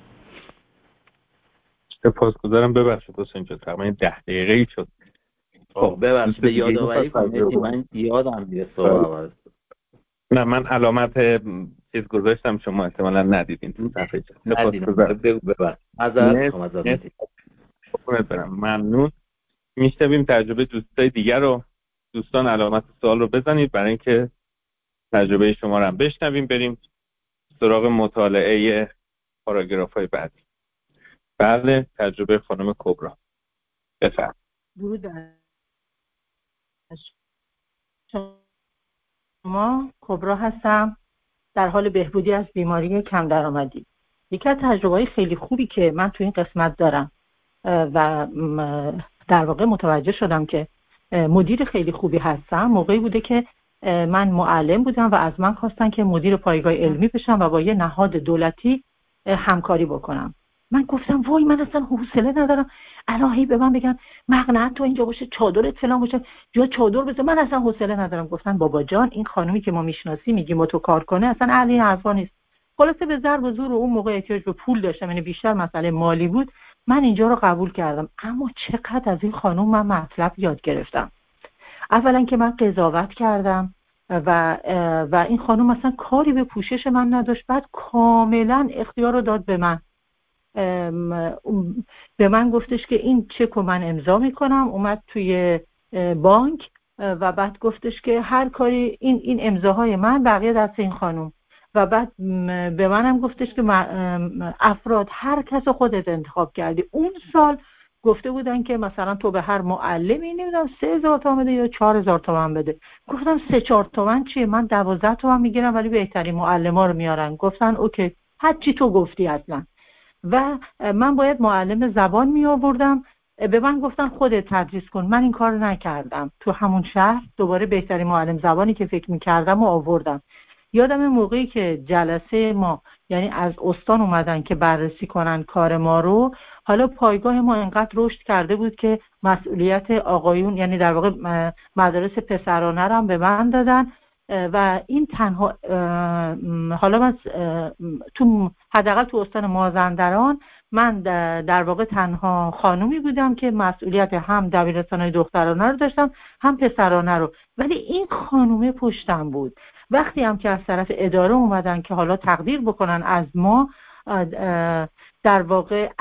سپاسگزارم. ببخشید حسین جان تقریبا 10 دقیقه‌ای شد. خب ببخشید یادآوری کنید، من یادم میره صحبت. نه من علامت چیز گذاشتم شما احتمالاً ندیدین تو صفحه. سپاسگزارم. ببخشید. معذرت میخوام ازت. ممنون. میشنویم تجربه دوستای دیگر رو. دوستان علامت سوال رو بزنید برای اینکه تجربه شما رو هم بشنویم. بریم سراغ مطالعه پاراگراف‌های بعدی. بله، تجربه خانم کبرا. بفرمایید. درود بر شما. کبرا هستم، در حال بهبودی از بیماری کم درآمدی. یکی از تجربه‌های خیلی خوبی که من تو این قسمت دارم و در واقع متوجه شدم که مدیر خیلی خوبی هستم موقعی بوده که من معلم بودم و از من خواستن که مدیر پایگاه علمی بشم و با یه نهاد دولتی همکاری بکنم. من گفتم وای من اصلا حوصله ندارم الهی به من بگن مقنعت تو اینجا باشه، چادرت فلان باشه، یا چادر بذار، من اصلا حوصله ندارم. گفتن بابا جان این خانومی که ما میشناسی میگیم با تو کار کنه اصلا اهل این حرفا نیست. خلاصه به ضرب و زور، اون موقع احتیاج به پول داشتم، یعنی بیشتر مسئله مالی بود، من اینجا رو قبول کردم. اما چقدر از این خانم من مطلب یاد گرفتم. اولا که من قضاوت کردم و این خانم مثلا کاری به پوشش من نداشت، بعد کاملا اختیار رو داد به من. به من گفتش که این چک رو من امضا میکنم، اومد توی بانک و بعد گفتش که هر کاری این امضاهای من بقیه دست این خانم. و بعد به منم گفتش که افراد هر کس خودت انتخاب کردی. اون سال گفته بودن که مثلا تو به هر معلمی نمیدونم 3000 تومان بده یا 4000 تومان بده. گفتم 3-4 تومان چیه، من 12 تومان میگیرم ولی بهترین معلما رو میارن. گفتن اوکی هر چی تو گفتی اصلا. و من باید معلم زبان می آوردم، به من گفتن خودت تدریس کن. من این کار نکردم. تو همون شهر دوباره بهترین معلم زبانی که فکر می‌کردم و آوردم. یادم موقعی که جلسه ما یعنی از استان اومدن که بررسی کنن کار ما رو، حالا پایگاه ما انقدر رشد کرده بود که مسئولیت آقایون یعنی در واقع مدارس پسرانه رو هم به من دادن و این تنها حالا من تو حداقل تو استان مازندران من در واقع تنها خانومی بودم که مسئولیت هم دبیرستان‌های دخترانه رو داشتم هم پسرانه رو. ولی این خانومه پشتم بود. وقتی هم که از طرف اداره اومدن که حالا تقدیر بکنن از ما، در واقع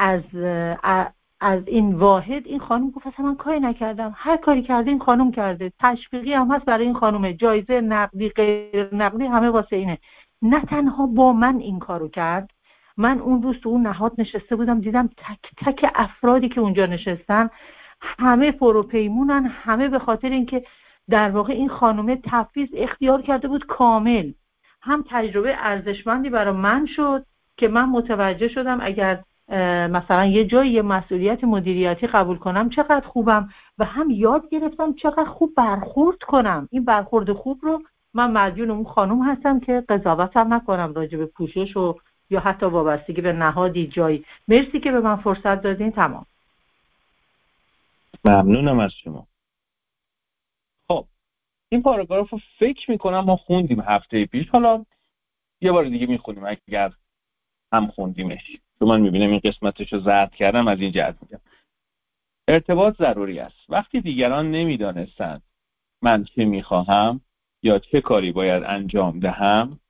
از این واحد، این خانم گفت اصلا من کاری نکردم، هر کاری کرده این خانم کرده، تشویقی هم هست برای این خانومه، جایزه نقدی غیر نقدی همه واسه اینه. نه تنها با من این کارو کرد، من اون روز تو اون نهاد نشسته بودم، دیدم تک تک افرادی که اونجا نشستن همه پروپیمونن، همه به خاطر اینکه در واقع این خانومه تفویض اختیار کرده بود کامل. هم تجربه ارزشمندی برای من شد که من متوجه شدم اگر مثلا یه جایی یه مسئولیت مدیریتی قبول کنم چقدر خوبم، و هم یاد گرفتم چقدر خوب برخورد کنم. این برخورد خوب رو من مدیون اون خانم هستم که قضاوت هم نکنم راجع به پوشش و یا حتی وابستگی به نهادی جایی. مرسی که به من فرصت دادین. تمام. ممنونم از شما. خب این پاراگراف رو فکر میکنم ما خوندیم هفته پیش، حالا یه بار دیگه میخونیم اگر هم خوندیمش، چون من میبینم این قسمتش رو زرد کردم، از این جهت میگم. ارتباط ضروری است. وقتی دیگران نمیدانستند من چه میخواهم یا چه کاری باید انجام دهم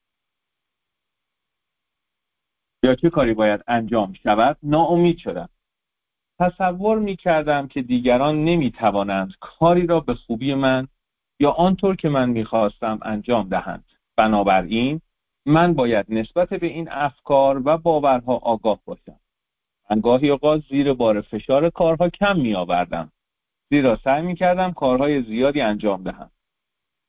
یا چه کاری باید انجام شود، ناامید شدم. تصور میکردم که دیگران نمیتوانند کاری را به خوبی من یا آنطور که من میخواستم انجام دهند. بنابراین من باید نسبت به این افکار و باورها آگاه باشم. من گاهی اوقات زیر بار فشار کارها کم میآوردم، زیرا سعی میکردم کارهای زیادی انجام دهم.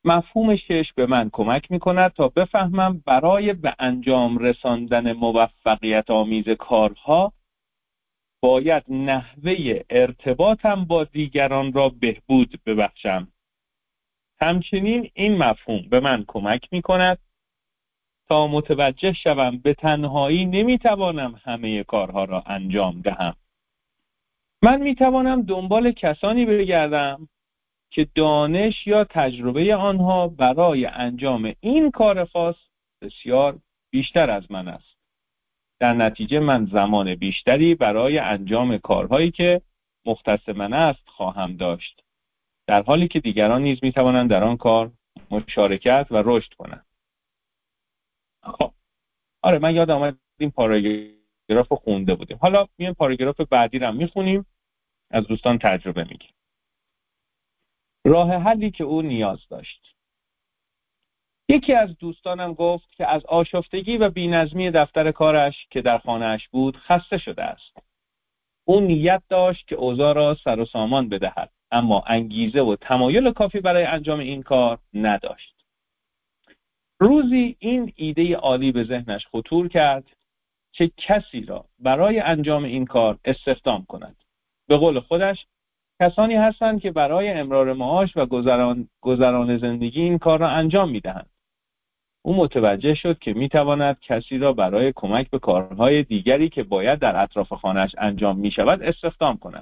مفهوم 6 به من کمک میکند تا بفهمم برای به انجام رساندن موفقیت آمیز کارها باید نحوه ارتباطم با دیگران را بهبود ببخشم. همچنین این مفهوم به من کمک میکند تا متوجه شوم به تنهایی نمیتوانم همه کارها را انجام دهم. من میتوانم دنبال کسانی بگردم که دانش یا تجربه آنها برای انجام این کار خاص بسیار بیشتر از من است. در نتیجه من زمان بیشتری برای انجام کارهایی که مختص من است خواهم داشت، در حالی که دیگران نیز میتوانند در آن کار مشارکت و رشد کنند. خب آره، من یادم آمد این پاراگراف رو خونده بودیم. حالا میایم پاراگراف بعدی رو میخونیم، از دوستان تجربه میگیم. راه حلی که او نیاز داشت. یکی از دوستانم گفت که از آشفتگی و بی‌نظمی دفتر کارش که در خانه‌اش بود خسته شده است. او نیت داشت که اوضاع را سر و سامان بدهد، اما انگیزه و تمایل کافی برای انجام این کار نداشت. روزی این ایده عالی به ذهنش خطور کرد که کسی را برای انجام این کار استخدام کند. به قول خودش، کسانی هستند که برای امرار معاش و گذران زندگی این کار را انجام می‌دهند. او متوجه شد که می‌تواند کسی را برای کمک به کارهای دیگری که باید در اطراف خانه‌اش انجام می‌شود استخدام کند.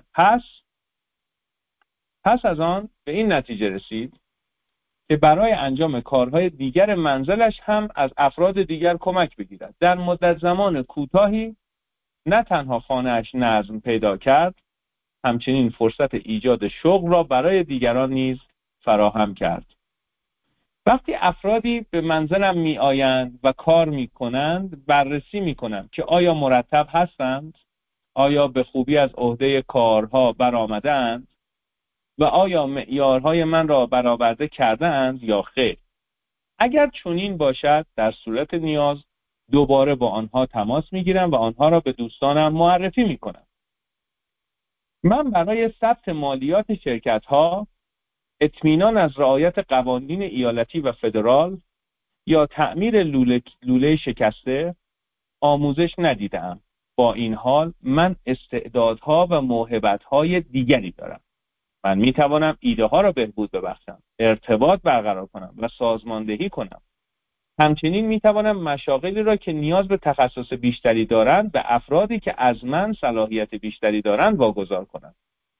پس از آن به این نتیجه رسید که برای انجام کارهای دیگر منزلش هم از افراد دیگر کمک بگیرد. در مدت زمان کوتاهی نه تنها خانه‌اش نظم پیدا کرد، همچنین فرصت ایجاد شغل را برای دیگران نیز فراهم کرد. وقتی افرادی به منزلم می آیند و کار می کنند، بررسی می کنم که آیا مرتب هستند، آیا به خوبی از عهده کارها برآمدند و آیا معیارهای من را برآورده کردند یا خیر. اگر چنین باشد، در صورت نیاز دوباره با آنها تماس می گیرم و آنها را به دوستانم معرفی می کنم. من برای ثبت مالیات شرکت‌ها، اطمینان از رعایت قوانین ایالتی و فدرال یا تعمیر لوله شکسته آموزش ندیدم. با این حال من استعدادها و موهبت‌های دیگری دارم. من می‌توانم ایده‌ها را بهبود ببخشم، ارتباط برقرار کنم و سازماندهی کنم. همچنین می‌توانم مشاغلی را که نیاز به تخصص بیشتری دارند به افرادی که از من صلاحیت بیشتری دارند واگذار کنم.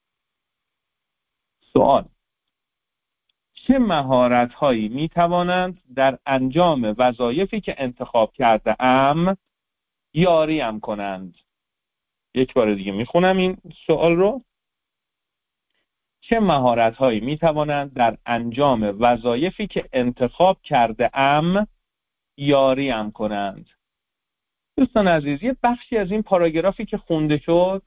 سوال: چه مهارت‌هایی می‌توانند در انجام وظایفی که انتخاب کرده‌ام یاریم کنند؟ یک بار دیگه میخونم این سوال رو. چه مهارت‌هایی می‌توانند در انجام وظایفی که انتخاب کرده‌ام یاریم کنند؟ دوستان عزیز، یه بخشی از این پاراگرافی که خونده شد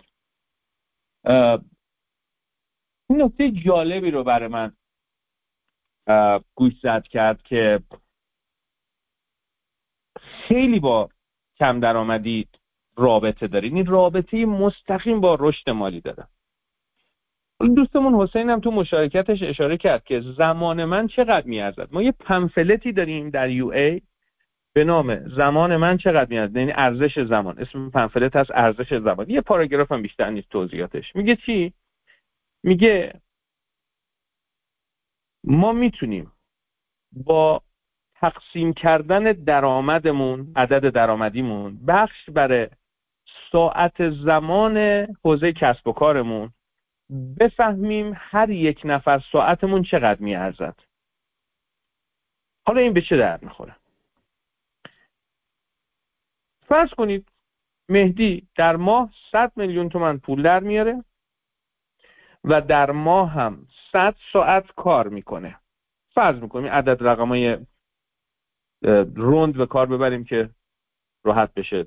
نکته جالبی رو برای من گوشزد کرد که خیلی با کم درآمدی رابطه داره. این رابطه مستقیم با رشد مالی داره. دوستمون حسین هم تو مشارکتش اشاره کرد که زمان من چقدر میارزد. ما یه پمفلتی داریم در یو ای به نام زمان من چقدر میارزد، یعنی ارزش زمان. اسم پمفلت هست ارزش زمان. یه پاراگراف هم بیشتر نیست توضیحاتش. میگه چی؟ میگه ما میتونیم با تقسیم کردن درآمدمون، عدد درآمدیمون، بخش بر ساعت زمان حوزه کسب و کارمون بفهمیم هر یک نفر ساعتمون چقدر میارزد. حالا این به چه درد میخوره؟ فرض کنید مهدی در ماه 100 میلیون تومان پول در میاره و در ماه هم 100 ساعت کار میکنه. فرض میکنیم عدد رقمای روند به کار ببریم که راحت بشه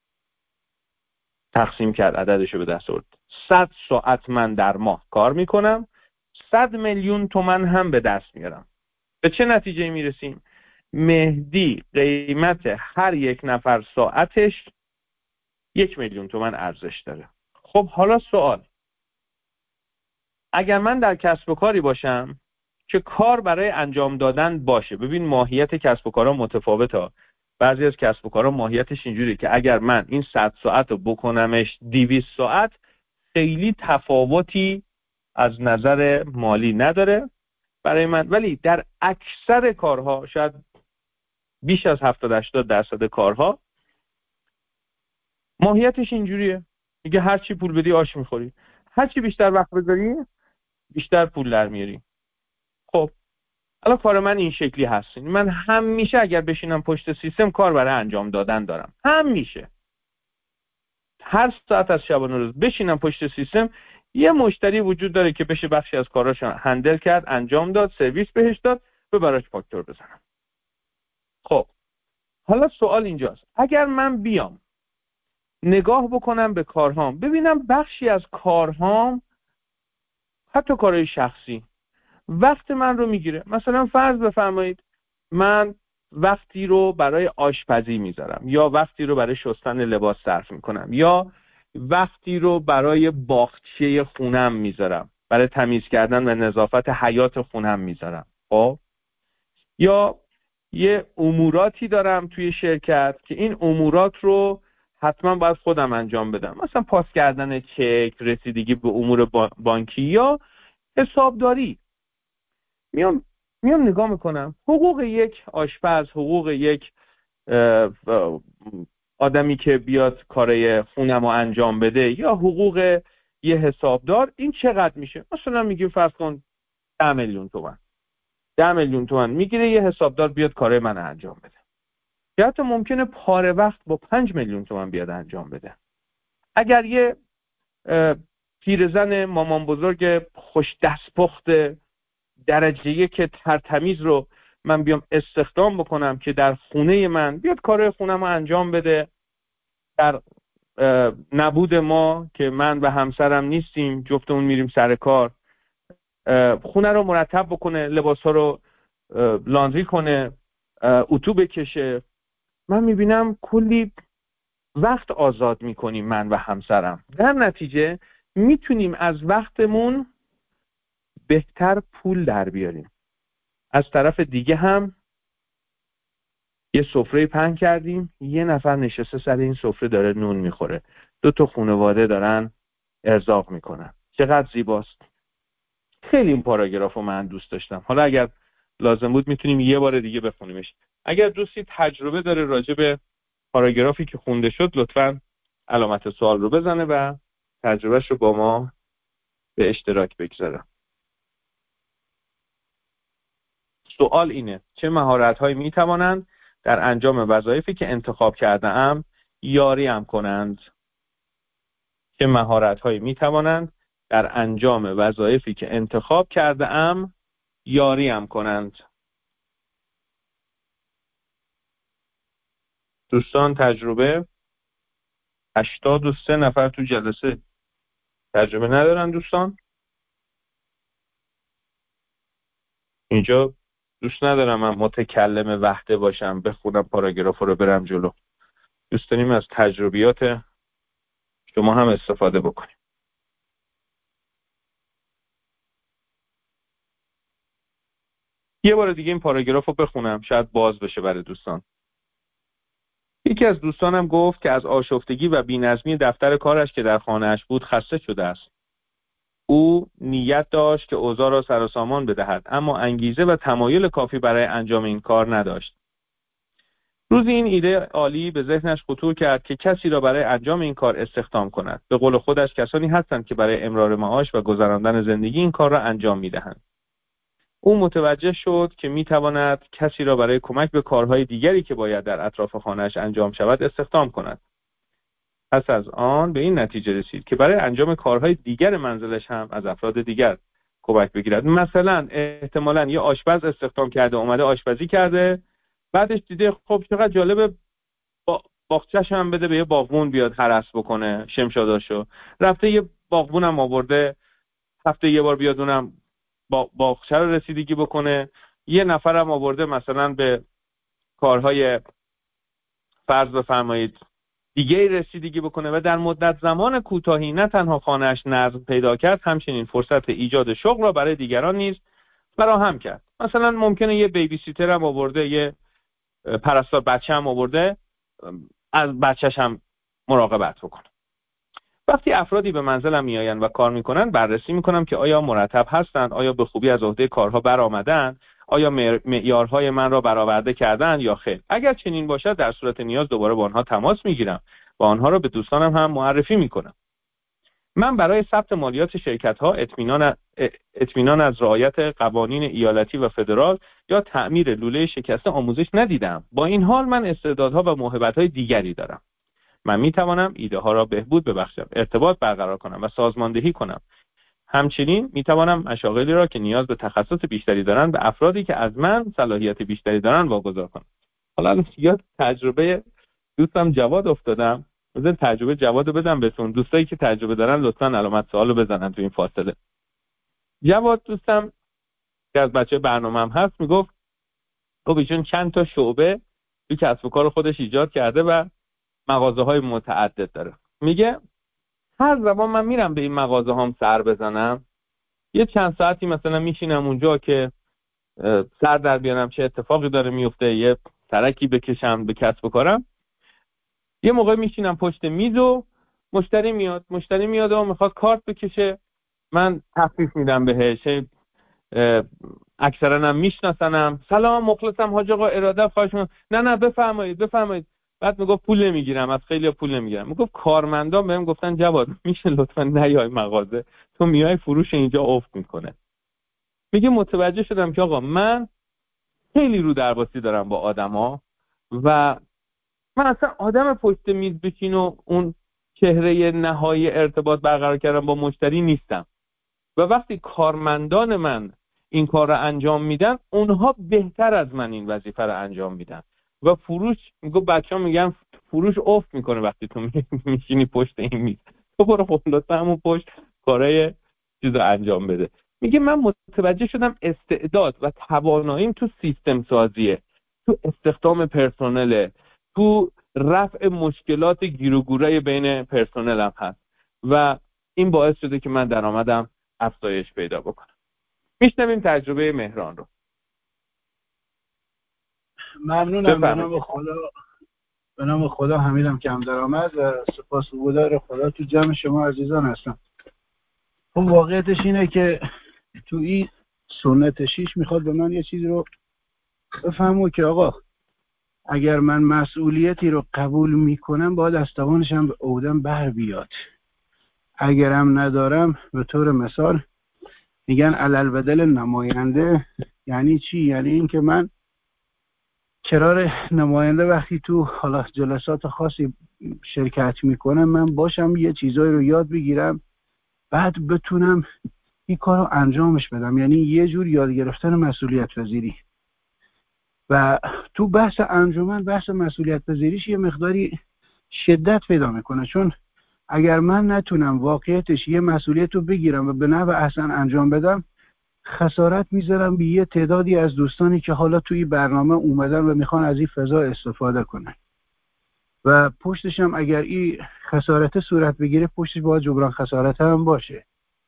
تقسیم کرد، عددشو به دست آورد. 100 ساعت من در ماه کار میکنم، 100 میلیون تومان هم به دست میارم. به چه نتیجه میرسیم؟ مهدی قیمت هر یک نفر ساعتش 1 میلیون تومان ارزش داره. خب حالا سوال: اگر من در کسب و کاری باشم که کار برای انجام دادن باشه. ببین ماهیت کسب و کارها متفاوته. بعضی از کسب و کارها ماهیتش اینجوریه که اگر من این 100 ساعت رو بکنمش 200 ساعت خیلی تفاوتی از نظر مالی نداره برای من، ولی در اکثر کارها، شاید بیش از 70-80% کارها ماهیتش اینجوریه. میگه هر چی پول بدی آش میخوری، هر چی بیشتر وقت بذاری بیشتر پول در میاری. خب الان کار من این شکلی هست. من همیشه اگر بشینم پشت سیستم کار برای انجام دادن دارم، همیشه هر ساعت از شبانه روز بشینم پشت سیستم، یه مشتری وجود داره که بشه بخشی از کاراشو هندل کرد، انجام داد، سرویس بهش داد و براش فاکتور بزنم. خب حالا سوال اینجاست، اگر من بیام نگاه بکنم به کارهام، ببینم بخشی از کارهام، حتی کارهای شخصی، وقت من رو میگیره. مثلا فرض بفرمایید من وقتی رو برای آشپزی میذارم، یا وقتی رو برای شستن لباس صرف میکنم، یا وقتی رو برای باغچه خونم میذارم، برای تمیز کردن و نظافت حیاط خونم میذارم. خب یا یه اموراتی دارم توی شرکت که این امورات رو حتما باید خودم انجام بدم، مثلا پاس کردن چک، رسیدگی به امور بانکی یا حسابداری. میام نگاه میکنم حقوق یک آشپز، حقوق یک آدمی که بیاد کارای خونم رو انجام بده، یا حقوق یه حسابدار، این چقدر میشه؟ مثلا میگیم فرض کن 10 میلیون تومان. 10 میلیون تومان میگیره یه حسابدار بیاد کارای من انجام بده. یا حتی ممکنه پاره وقت با 5 میلیون تومان بیاد انجام بده. اگر یه پیرزن مامان بزرگ خوش دستپخت درجه یک ترتمیز رو من بیام استخدام بکنم که در خونه من بیاد کارهای خونم رو انجام بده، در نبود ما که من و همسرم نیستیم، جفتمون میریم سر کار، خونه رو مرتب بکنه، لباسا رو لاندری کنه، اتو بکشه، من میبینم کلی وقت آزاد میکنیم من و همسرم. در نتیجه میتونیم از وقتمون بهتر پول در بیاریم. از طرف دیگه هم یه سفره پهن کردیم، یه نفر نشسته سر این سفره داره نون میخوره، 2 خانواده دارن ارزاق میکنن. چقدر زیباست. خیلی این پاراگراف رو من دوست داشتم. حالا اگر لازم بود میتونیم یه بار دیگه بخونیمش. اگر دوستی تجربه داره راجع به پاراگرافی که خونده شد، لطفاً علامت سوال رو بزنه و تجربهش رو با ما به اشتراک بگذاره. سوال اینه: چه مهارت‌هایی میتوانند در انجام وظایفی که انتخاب کرده‌ام یاریم کنند؟ چه مهارت‌هایی میتوانند در انجام وظایفی که انتخاب کرده‌ام یاریم کنند؟ دوستان تجربه 83 نفر تو جلسه تجربه ندارن. دوستان اینجا دوست ندارم من متکلم وحده باشم، بخونم پاراگراف رو برم جلو. دوست داریم از تجربیات شما هم استفاده بکنیم. یه بار دیگه این پاراگراف رو بخونم، شاید باز بشه برای دوستان. یکی از دوستانم گفت که از آشفتگی و بی‌نظمی دفتر کارش که در خانه‌اش بود خسته شده است. او نیت داشت که اوضاع را سر و سامان بدهد، اما انگیزه و تمایل کافی برای انجام این کار نداشت. روزی این ایده عالی به ذهنش خطور کرد که کسی را برای انجام این کار استخدام کند. به قول خودش کسانی هستند که برای امرار معاش و گذراندن زندگی این کار را انجام می‌دهند. او متوجه شد که می‌تواند کسی را برای کمک به کارهای دیگری که باید در اطراف خانه‌اش انجام شود استخدام کند. پس از آن به این نتیجه رسید که برای انجام کارهای دیگر منزلش هم از افراد دیگر کمک بگیرد. مثلا احتمالاً یه آشپز استخدام کرده، اومده آشپزی کرده، بعدش دیده خب چقدر جالبه باغچه‌ش هم بده به یه باغبون بیاد هرس بکنه، شمشاداشو. رفته یه باغبون هم آورده، هفته یه بار بیاد اونم باغچه رو رسیدگی بکنه. یه نفرم آورده مثلا به کارهای فرض بفرمایید دیگه رسیدگی بکنه و در مدت زمان کوتاهی نه تنها خانه‌اش نظم پیدا کرد، همچنین فرصت ایجاد شغل را برای دیگران نیز فراهم کرد. مثلا ممکنه یه بیبی سیتر هم آورده، یه پرستار بچه هم آورده، از بچه‌ش هم مراقبت بکنه. وقتی افرادی به منزلم میآیند و کار میکنن، بررسی میکنم که آیا مرتب هستند، آیا به خوبی از عهده کارها برآمدند، آیا معیارهای من را برآورده کردند یا خیر. اگر چنین باشد در صورت نیاز دوباره با آنها تماس میگیرم و آنها را به دوستانم هم معرفی میکنم. من برای ثبت مالیات شرکت‌ها اطمینان از رعایت قوانین ایالتی و فدرال یا تعمیر لوله شکسته آموزش ندیدم. با این حال من استعدادها و موهبت‌های دیگری دارم. من میتوانم ایده ها را بهبود ببخشم، ارتباط برقرار کنم و سازماندهی کنم. همچنین میتوانم مشاغلی را که نیاز به تخصص بیشتری دارند به افرادی که از من صلاحیت بیشتری دارند واگذار کنم. حالا یاد تجربه دوستم جواد افتادم. مثلا تجربه جواد رو بدم بهتون. دوستایی که تجربه دارن لطفاً علامت سوال رو بزنن تو این فاصله. جواد دوستم که از بچه برنامه‌ام هست میگفت ایشون چند تا شعبه تو کسب و کار خودش ایجاد کرده و مغازه‌های متعدد داره. میگه هر زمان من میرم به این مغازه هام سر بزنم، یه چند ساعتی مثلا میشینم اونجا که سر در بیارم چه اتفاقی داره میفته، یه ترکی بکشم به کسب و کارم. یه موقع میشینم پشت میز و مشتری میاد و میخواد کارت بکشه، من تخفیف میدم بهش. اکثرا هم میشناسنم. سلام مخلصم حاج آقا، اراده خواهش می‌کنم. نه بفرمایید. بعد میگفت پول نمیگیرم، از خیلی پول نمیگیرم. میگفت کارمندان بهم گفتن جواد میشه لطفا نیای مغازه، تو میای فروش اینجا افت میکنه. میگه متوجه شدم که آقا من خیلی رو درواسی دارم با آدما و من اصلا آدم پشت میز بشین و اون چهره نهایی ارتباط برقرار کردن با مشتری نیستم. و وقتی کارمندان من این کار رو انجام میدن، اونها بهتر از من این وظیفه رو انجام میدن و فروش، میگه بچه‌ها میگن فروش افت میکنه وقتی تو میشینی پشت این میز. تو برو خلاصه همون پشت کارای چیزو انجام بده. میگه من متوجه شدم استعداد و تواناییم تو سیستم سازیه، تو استخدام پرسنل، تو رفع مشکلات گیر و گوره بین پرسنلم هست و این باعث شده که من درآمدم افزایش پیدا بکنم. میشنویم تجربه مهران رو. ممنونم. به نام خدا حمیدم کم درآمد و سپاسگزار خدا تو جمع شما عزیزان هستم. خب واقعیتش اینه که تو این سنت 6 میخواد به من یه چیزی رو بفهمو که آقا اگر من مسئولیتی رو قبول میکنم باید از توانشم به عهدم بر بیاد. اگرم ندارم، به طور مثال میگن علل نماینده. یعنی چی؟ یعنی این که من قرار نماینده وقتی تو حالا جلسات خاصی شرکت میکنم من باشم، یه چیزایی رو یاد بگیرم، بعد بتونم این کار رو انجامش بدم. یعنی یه جور یاد گرفتن مسئولیت پذیری. و تو بحث انجمن بحث مسئولیت پذیریش یه مقداری شدت پیدا میکنه، چون اگر من نتونم واقعیتش یه مسئولیت رو بگیرم و به نحو احسن انجام بدم، خسارت میذارم به یه تعدادی از دوستانی که حالا توی برنامه اومدن و میخوان از این فضا استفاده کنن و پشتش هم اگر این خسارت صورت بگیره پشتش باید جبران خسارت هم باشه.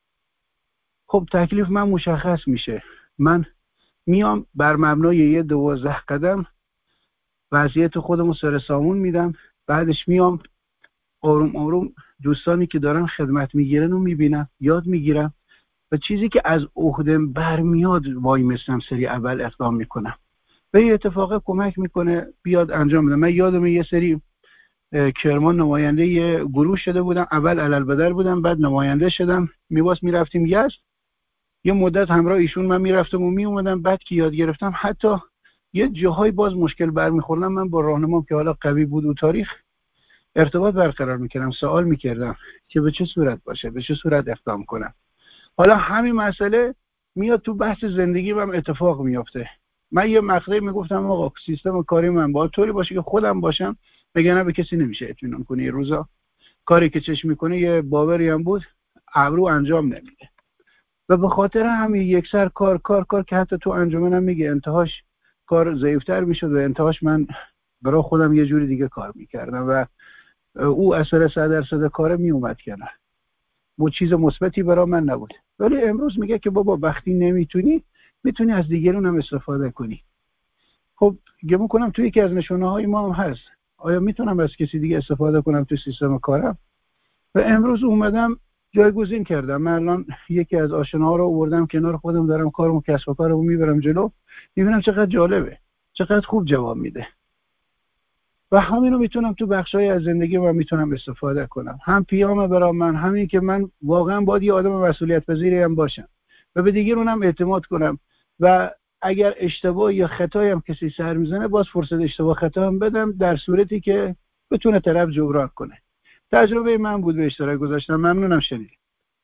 خب تکلیف من مشخص میشه. من میام بر مبنای یه 12 قدم وضعیت خودمو سر سامون میدم، بعدش میام آروم آروم دوستانی که دارن خدمت میگیرن رو میبینم، یاد میگیرم و چیزی که از عهدم برمیاد وای مثلم سری اول اقدام میکنم و این اتفاق کمک میکنه بیاد انجام بده. من یادم یه سری کرمان نماینده یه گروه شده بودم، اول علل بودم، بعد نماینده شدم. میرفتیم یزد، یه مدت همراه ایشون من میرفتم و میومدم. بعد که یاد گرفتم حتی یه جاهای باز مشکل برمیخوردم، من با راهنمام که حالا قوی بود و تاریخ ارتباط برقرار میکردم، سوال میکردم که به چه صورت باشه، به چه صورت اقدام کنم. حالا همین مسئله میاد تو بحث زندگیم هم اتفاق میفته. من یه مقطعی میگفتم آقا سیستم کاری من باید طوری باشه که خودم باشم، بگنه به کسی نمیشه اطمینان کنه. یه روزا کاری که چشم میکنه یه باوری هم بود ابرو انجام نمیده و به خاطر همین یکسر کار که حتی تو انجمنم میگه انتهاش کار ضعیفتر میشد و انتهاش من برای خودم یه جوری دیگه کار میکردم و او اثر 100% کار میومد کنه. چیز مثبتی برای من نبود. ولی امروز میگه که بابا وقتی نمیتونی میتونی از دیگرون هم استفاده کنی. خب گمون کنم توی یکی از نشونه‌های ما هم هست. آیا میتونم از کسی دیگه استفاده کنم تو سیستم کارم؟ و امروز اومدم جایگزین کردم. من الان یکی از آشناها رو آوردم کنار خودم، دارم کارمو کسب و کارمو میبرم جلو، میبینم چقدر جالبه، چقدر خوب جواب میده. و همینو میتونم تو بخشای از زندگی من میتونم استفاده کنم. هم پیامه برای من همین که من واقعا باید یه آدم مسئولیت پذیری هم باشم و به دیگرونم اعتماد کنم و اگر اشتباه یا خطایی هم کسی سر میزنه باز فرصت اشتباه خطا هم بدم، در صورتی که بتونه طرف جبران کنه. تجربه من بود به اشتراک گذاشتم. ممنونم. شنیدید.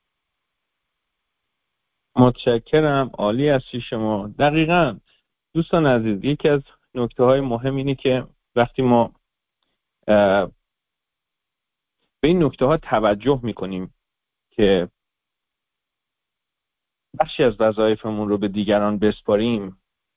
متشکرم. عالی هستی شما. دقیقاً دوستان عزیز، یکی از نکته‌های مهم اینه که وقتی ما به این نکته‌ها توجه می‌کنیم که بخشی از وظایفمون رو به دیگران بسپاریم،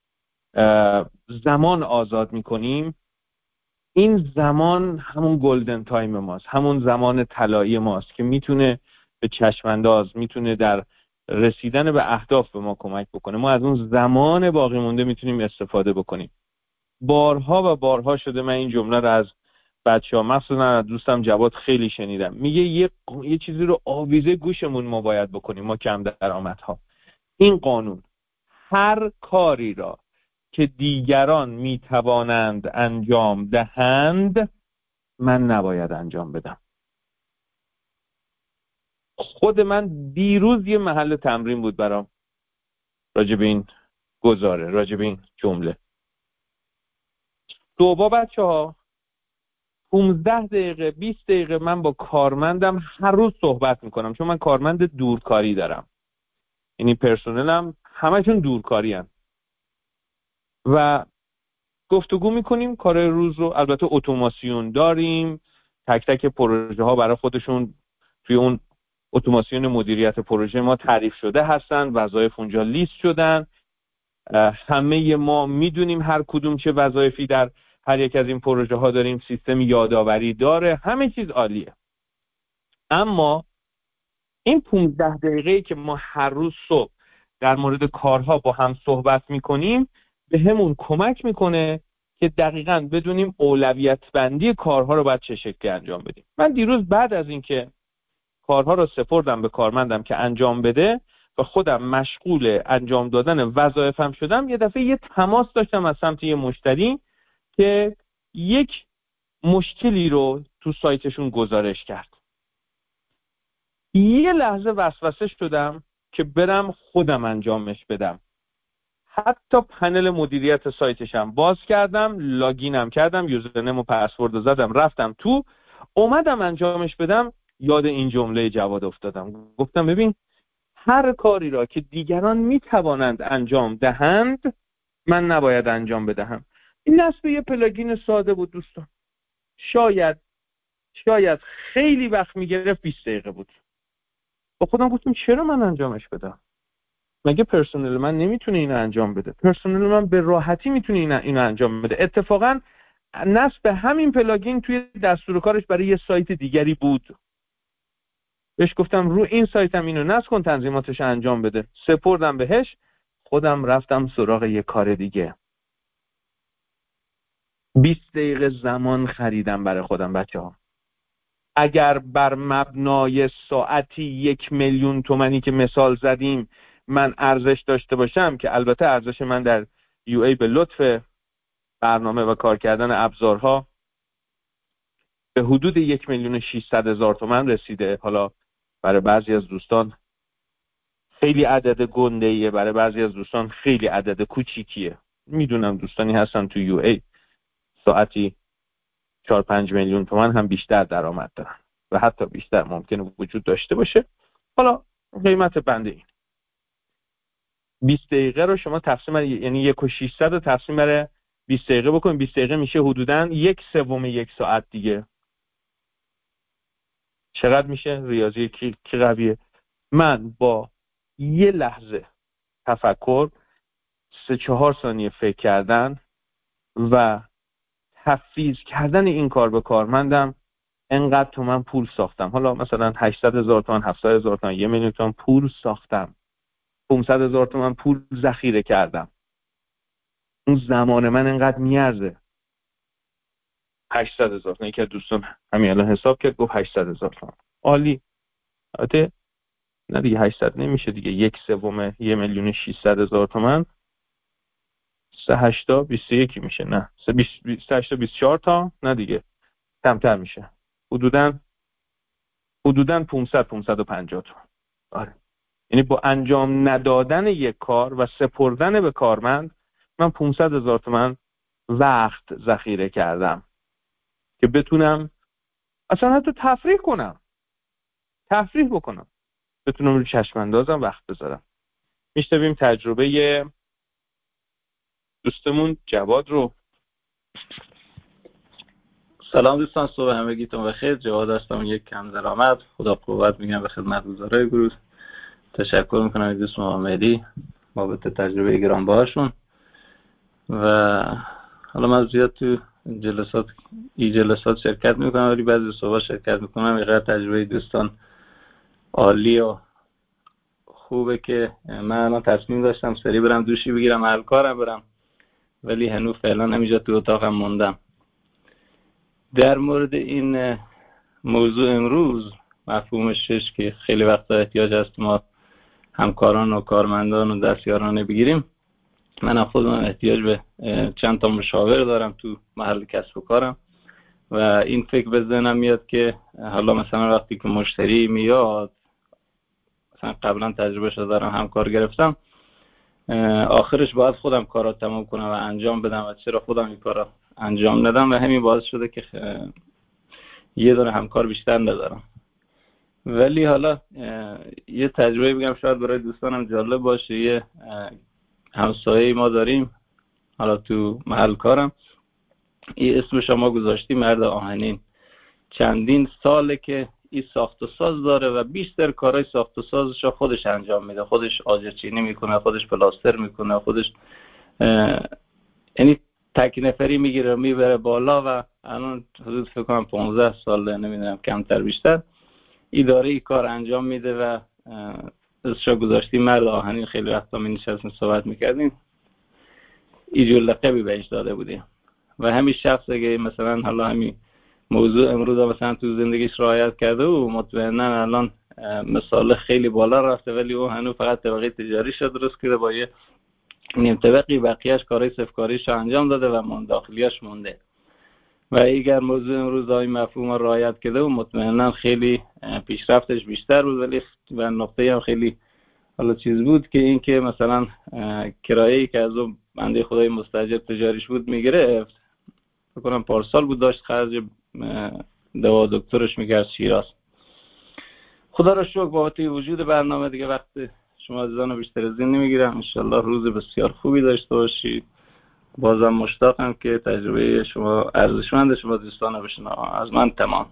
زمان آزاد می‌کنیم، این زمان همون گلدن تایم ماست، همون زمان طلایی ماست که میتونه به چشمانداز، میتونه در رسیدن به اهداف به ما کمک بکنه. ما از اون زمان باقی مونده میتونیم استفاده بکنیم. بارها و بارها شده من این جمله رو از بچه‌ها، مخصوصا از دوستم جواد، خیلی شنیدم. میگه یه چیزی رو آویزه گوشمون ما باید بکنیم، ما کم درآمدها. این قانون: هر کاری را که دیگران میتوانند انجام دهند من نباید انجام بدم. خود من دیروز یه محل تمرین بود برام راجع به این گزاره، راجع به این جمله. صبح بچه‌ها 15 دقیقه 20 دقیقه من با کارمندم هر روز صحبت میکنم، چون من کارمند دورکاری دارم، یعنی پرسنلم همشون دورکاری هستن و گفتگو میکنیم کار روز رو. البته اتوماسیون داریم، تک تک پروژه ها برای خودشون توی اون اتوماسیون مدیریت پروژه ما تعریف شده هستن، وظایف اونجا لیست شدن، همه ما میدونیم هر کدوم چه وظایفی در هر یک از این پروژه ها داریم، سیستم یادآوری داره، همه چیز عالیه. اما این 15 دقیقه‌ای که ما هر روز صبح در مورد کارها با هم صحبت میکنیم به همون کمک میکنه که دقیقاً بدونیم اولویت بندی کارها رو باید چه شکلی انجام بدیم. من دیروز بعد از اینکه کارها رو سپردم به کارمندم که انجام بده و خودم مشغول انجام دادن وظایفم شدم، یه دفعه یه تماس داشتم از سمت یه مشتری که یک مشکلی رو تو سایتشون گزارش کرد. یه لحظه وسوسه شدم که برم خودم انجامش بدم. حتی پنل مدیریت سایتشم باز کردم، لاگینم کردم، یوزرنیم و پسورد زدم، رفتم تو، اومدم انجامش بدم. یاد این جمله جواد افتادم. گفتم ببین، هر کاری را که دیگران میتوانند انجام دهند من نباید انجام بدهم. این نصب یه پلاگین ساده بود دوستان. شاید خیلی وقت میگرفت، 20 دقیقه بود. با خودم گفتم چرا من انجامش بدم؟ مگه پرسنل من نمیتونه اینو انجام بده؟ پرسنل من به راحتی میتونه اینو انجام بده. اتفاقا نصب همین پلاگین توی دستور کارش برای یه سایت دیگری بود. بهش گفتم رو این سایتم اینو نصب کن، تنظیماتش انجام بده. سپردم بهش، خودم رفتم سراغ یه کار دیگه. 20 دقیقه زمان خریدم برای خودم بچه‌ها. اگر بر مبنای ساعتی 1,000,000 تومانی که مثال زدیم من ارزش داشته باشم، که البته ارزش من در یو ای به لطف برنامه و کار کردن ابزارها به حدود 1,600,000 تومان رسیده. حالا برای بعضی از دوستان خیلی عدد گنده‌ایه، برای بعضی از دوستان خیلی عدد کوچیکیه. میدونم دوستانی هستن تو یو ای ساعتی 4-5 میلیون تومان هم بیشتر درآمد دارن و حتی بیشتر ممکنه وجود داشته باشه. حالا قیمت بنده این 20 دقیقه رو شما تقسیم یعنی 1,600 رو تقسیم بر 20 دقیقه بکنید. 20 دقیقه میشه حدوداً 1/3 یک ساعت دیگه. چقدر میشه؟ ریاضی کی قویه؟ من با یه لحظه تفکر، 3-4 ثانیه فکر کردن و تفویض کردن این کار به کارمندم انقدر تومن پول ساختم. حالا مثلا 800,000 تومان، 700,000 تومان، 1,000,000 تومان پول ساختم. 500,000 تومان پول ذخیره کردم، اون زمان من انقدر میارزه. 800,000 تومان. یکی از دوستان همین الان حساب کرد گفت 800,000 تومان. عالی. البته نه دیگه 800 نمیشه دیگه، 1/3 1,600,000 تومان 3/8 21 میشه، نه 3/8 24 تا، نه دیگه کمتر میشه، حدوداً 550 تومان. آره، یعنی با انجام ندادن یک کار و سپردن به کارمند من 500,000 تومان وقت ذخیره کردم که بتونم اصلا حتی تفریح بکنم، بتونم روی چشم اندازم وقت بذارم. میشنویم تجربه دوستمون جواد رو. سلام دوستان، صبح همگیتون بخیر. جواد هستم، یک کم درآمد. خدا قوت میگم به خدمت گزارای گروه. تشکر میکنم از دوست محمدی بابت تجربه گرانبهاشون. و حالا من زیاد تو جلسات شرکت میکنم، ولی بعضی صبح شرکت میکنم. یه تجربه دوستان عالی و خوبه که من تصمیم داشتم سری برم دوشی بگیرم، هر کارم برم، ولی هنوز فعلا همینجا تو اتاقم موندم. در مورد این موضوع امروز، مفهوم 6 که خیلی وقتا احتیاج هست ما همکاران و کارمندان و دستیاران بگیریم، من خودم احتیاج به چند تا مشاور دارم تو محل کسب و کارم و این فکر به ذهنم میاد که حالا مثلا وقتی که مشتری میاد، مثلا قبلا تجربهش دارم، همکار گرفتم، آخرش باید خودم کارا تمام کنم و انجام بدم و چرا خودم این کارا انجام ندم و همین باعث شده که یه دونه همکار بیشتر ندارم. ولی حالا یه تجربه بگم شاید برای دوستانم جالب باشه. یه همسایه ما داریم حالا تو محل کارم، این اسمش ما گذاشتیم مرد آهنین. چندین ساله که این ساخت و ساز داره و بیشتر کارهای ساخت و سازش خودش انجام میده، خودش آجرچینی میکنه، خودش پلاستر میکنه، خودش یعنی تک نفری میگیره میبره بالا و الان حدود فکر کنم 15 سال، نمیدونم کمتر بیشتر، اداره ای کار انجام میده و ازشا گذاشتیم مرد آهنین. خیلی وقتا می نشستیم صحبت میکردیم، اینجور لقبی بهش داده بودیم. و همین شخص اگه مثلا حالا همین موضوع امروز مثلا تو زندگیش رعایت کرده و مطمئنا الان مثال خیلی بالا رفته، ولی اون هنوز فقط طبقه تجاریش رو درست کرده، با یه نیم طبقی بقیهش کارهای صفکاریش رو انجام داده و داخلیش مونده. و اگر موضوع امروز این مفهوم رو رعایت کرده و مطمئنا خیلی پیشرفتش بیشتر بود. ولی و نقطه هم خیلی حالا چیز بود که این که مثلا کرایه‌ای که از اون بنده خدای مستاجر تجاریش بود میگرفت، فکر کنم پارسال بود، داشت خرج دوا دکترش میگرد شیراز. خدا را شکر بابت وجود برنامه دیگه وقت شما عزیزان بیشتر از این نمیگیرم. انشالله روز بسیار خوبی داشته باشید. بازم مشتاقم که تجربه شما ارزشمند شما دوستان بشنوم. از من تمام.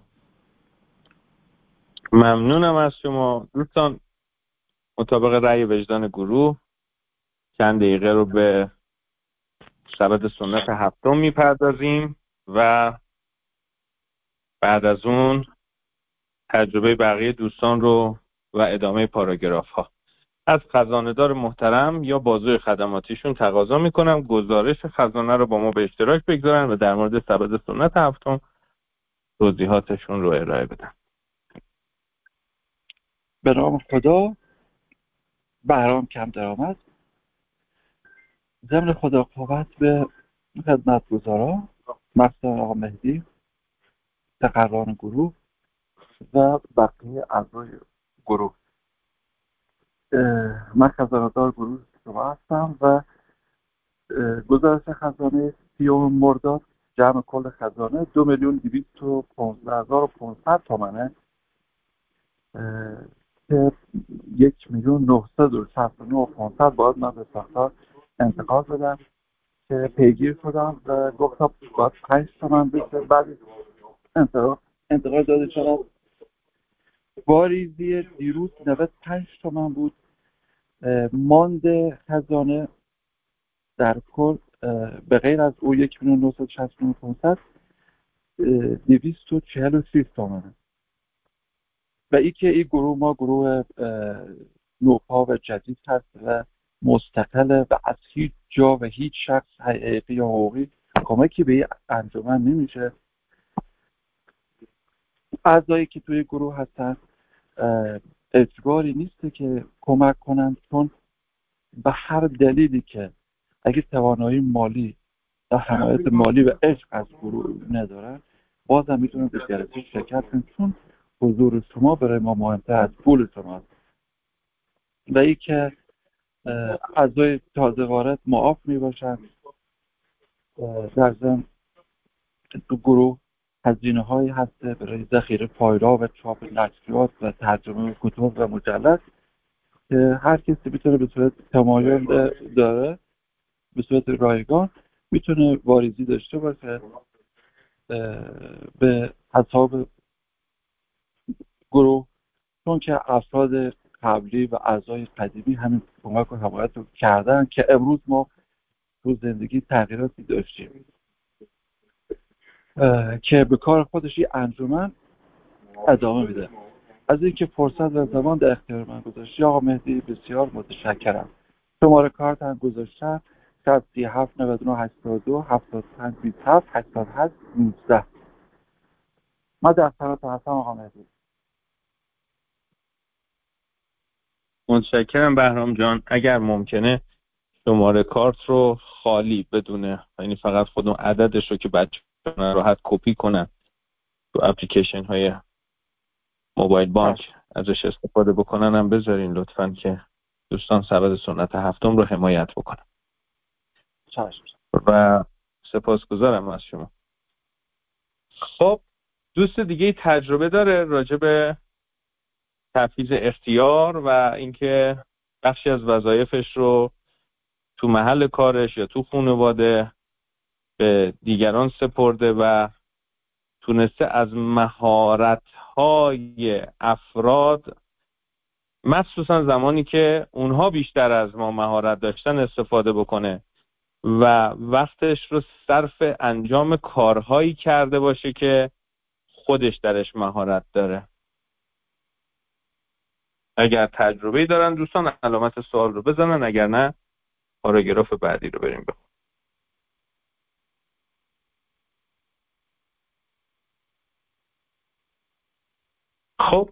ممنونم از شما دوستان. مطابق رأی وجدان گروه چند دقیقه رو به سبد سنت هفتم میپردازیم و بعد از اون تجربه بقیه دوستان رو و ادامه پاراگراف ها از خزانه‌دار محترم یا بازوی خدماتیشون تقاضا میکنم گزارش خزانه رو با ما به اشتراک بگذارن و در مورد سبد سنت هفتم توضیحاتشون رو ارائه بدن. به نام خدا. بهرام کم درآمد. ضمن خدا قوت به خدمتگزاران، مخصوصا آقا مهدی، تقران گروه و بقیه اعضای گروه. من خزانه‌دار گروه شما هستم و گزارش خزانه 30 مرداد جمع کل خزانه 2,215,500 تومنه که 1,969,500 باید من به ساختار انتقال بدم که پیگیر شدم و گفتم باید 5 تومن بشه. بعد انتقال داده شدم. واریزی دیروز 95 تومن بود. مانده خزانه در کل به غیر از او 1,969,500 246 تومنه. و ای که این گروه ما گروه نوپا و جدید هست و مستقله و از هیچ جا و هیچ شخص حقیقی یا حقوقی کمکی به انجمن نمیشه. اعضایی که توی گروه هستن اجباری نیست که کمک کنن، چون به هر دلیلی که اگه توانایی مالی و حمایت مالی و عشق از گروه ندارن بازم میتونن به جلسه شرکت کنن، چون حضور شما برای ما مهمتر از پول شماست. و ای که اعضای تازه وارد معاف میباشن. در ضمن تو گروه هزینه هایی هسته برای ذخیره فایل‌ها و چاپ نشریات و ترجمه کتب و مجلد که هر کسی میتونه به صورت تمایل داره به صورت رایگان میتونه واریزی داشته باشه به حساب گروه، چون که افراد قبلی و اعضای قدیمی همین کمک و حمایت رو کردن که امروز ما تو زندگی تغییراتی داشتیم که به کار خودش این انجمن ادامه میده. از اینکه فرصت و زمان در اختیار من گذاشتی آقا مهدی بسیار متشکرم. شماره کارت هم گذاشتم 37 99 82 75 27 88 19. ما در طرف هستم آقا مهدی. متشکرم بهرام جان. اگر ممکنه شماره کارت رو خالی بدونه، یعنی فقط خودمون عددش رو که بچه‌ها راحت کپی کنن تو اپلیکیشن های موبایل بانک ازش استفاده بکنن هم بذارین لطفاً که دوستان سبد سنت هفتم رو حمایت بکنن. و سپاسگزارم از شما. خب دوست دیگه تجربه داره راجع به تفویض اختیار و اینکه بخشی از وظایفش رو تو محل کارش یا تو خانواده به دیگران سپرده و تونسته از مهارت‌های افراد، مخصوصا زمانی که اونها بیشتر از ما مهارت داشتن، استفاده بکنه و وقتش رو صرف انجام کارهایی کرده باشه که خودش درش مهارت داره. اگر تجربه‌ای دارن دوستان علامت سوال رو بزنن، اگر نه پاراگراف بعدی رو بریم بخونیم. خب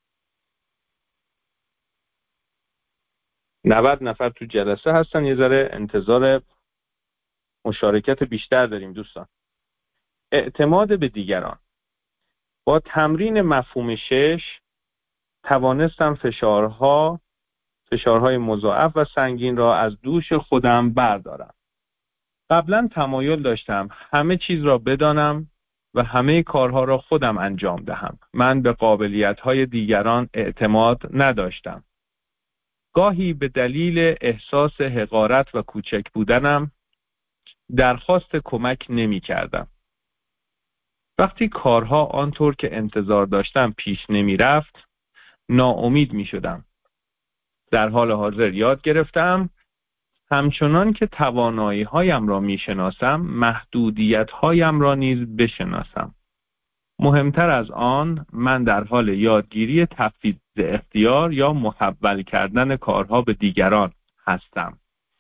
90 نفر تو جلسه هستن، یه ذره انتظار مشارکت بیشتر داریم دوستان. اعتماد به دیگران. با تمرین مفهوم 6 توانستم فشارهای مضاعف و سنگین را از دوش خودم بردارم. قبلا تمایل داشتم همه چیز را بدانم و همه کارها را خودم انجام دهم. من به قابلیت‌های دیگران اعتماد نداشتم. گاهی به دلیل احساس حقارت و کوچک بودنم درخواست کمک نمی کردم. وقتی کارها آنطور که انتظار داشتم پیش نمی رفت، ناامید می شدم. در حال حاضر یاد گرفتم همچنان که توانایی هایم را می شناسم، محدودیت هایم را نیز بشناسم. مهمتر از آن، من در حال یادگیری تفویض اختیار یا محول کردن کارها به دیگران هستم.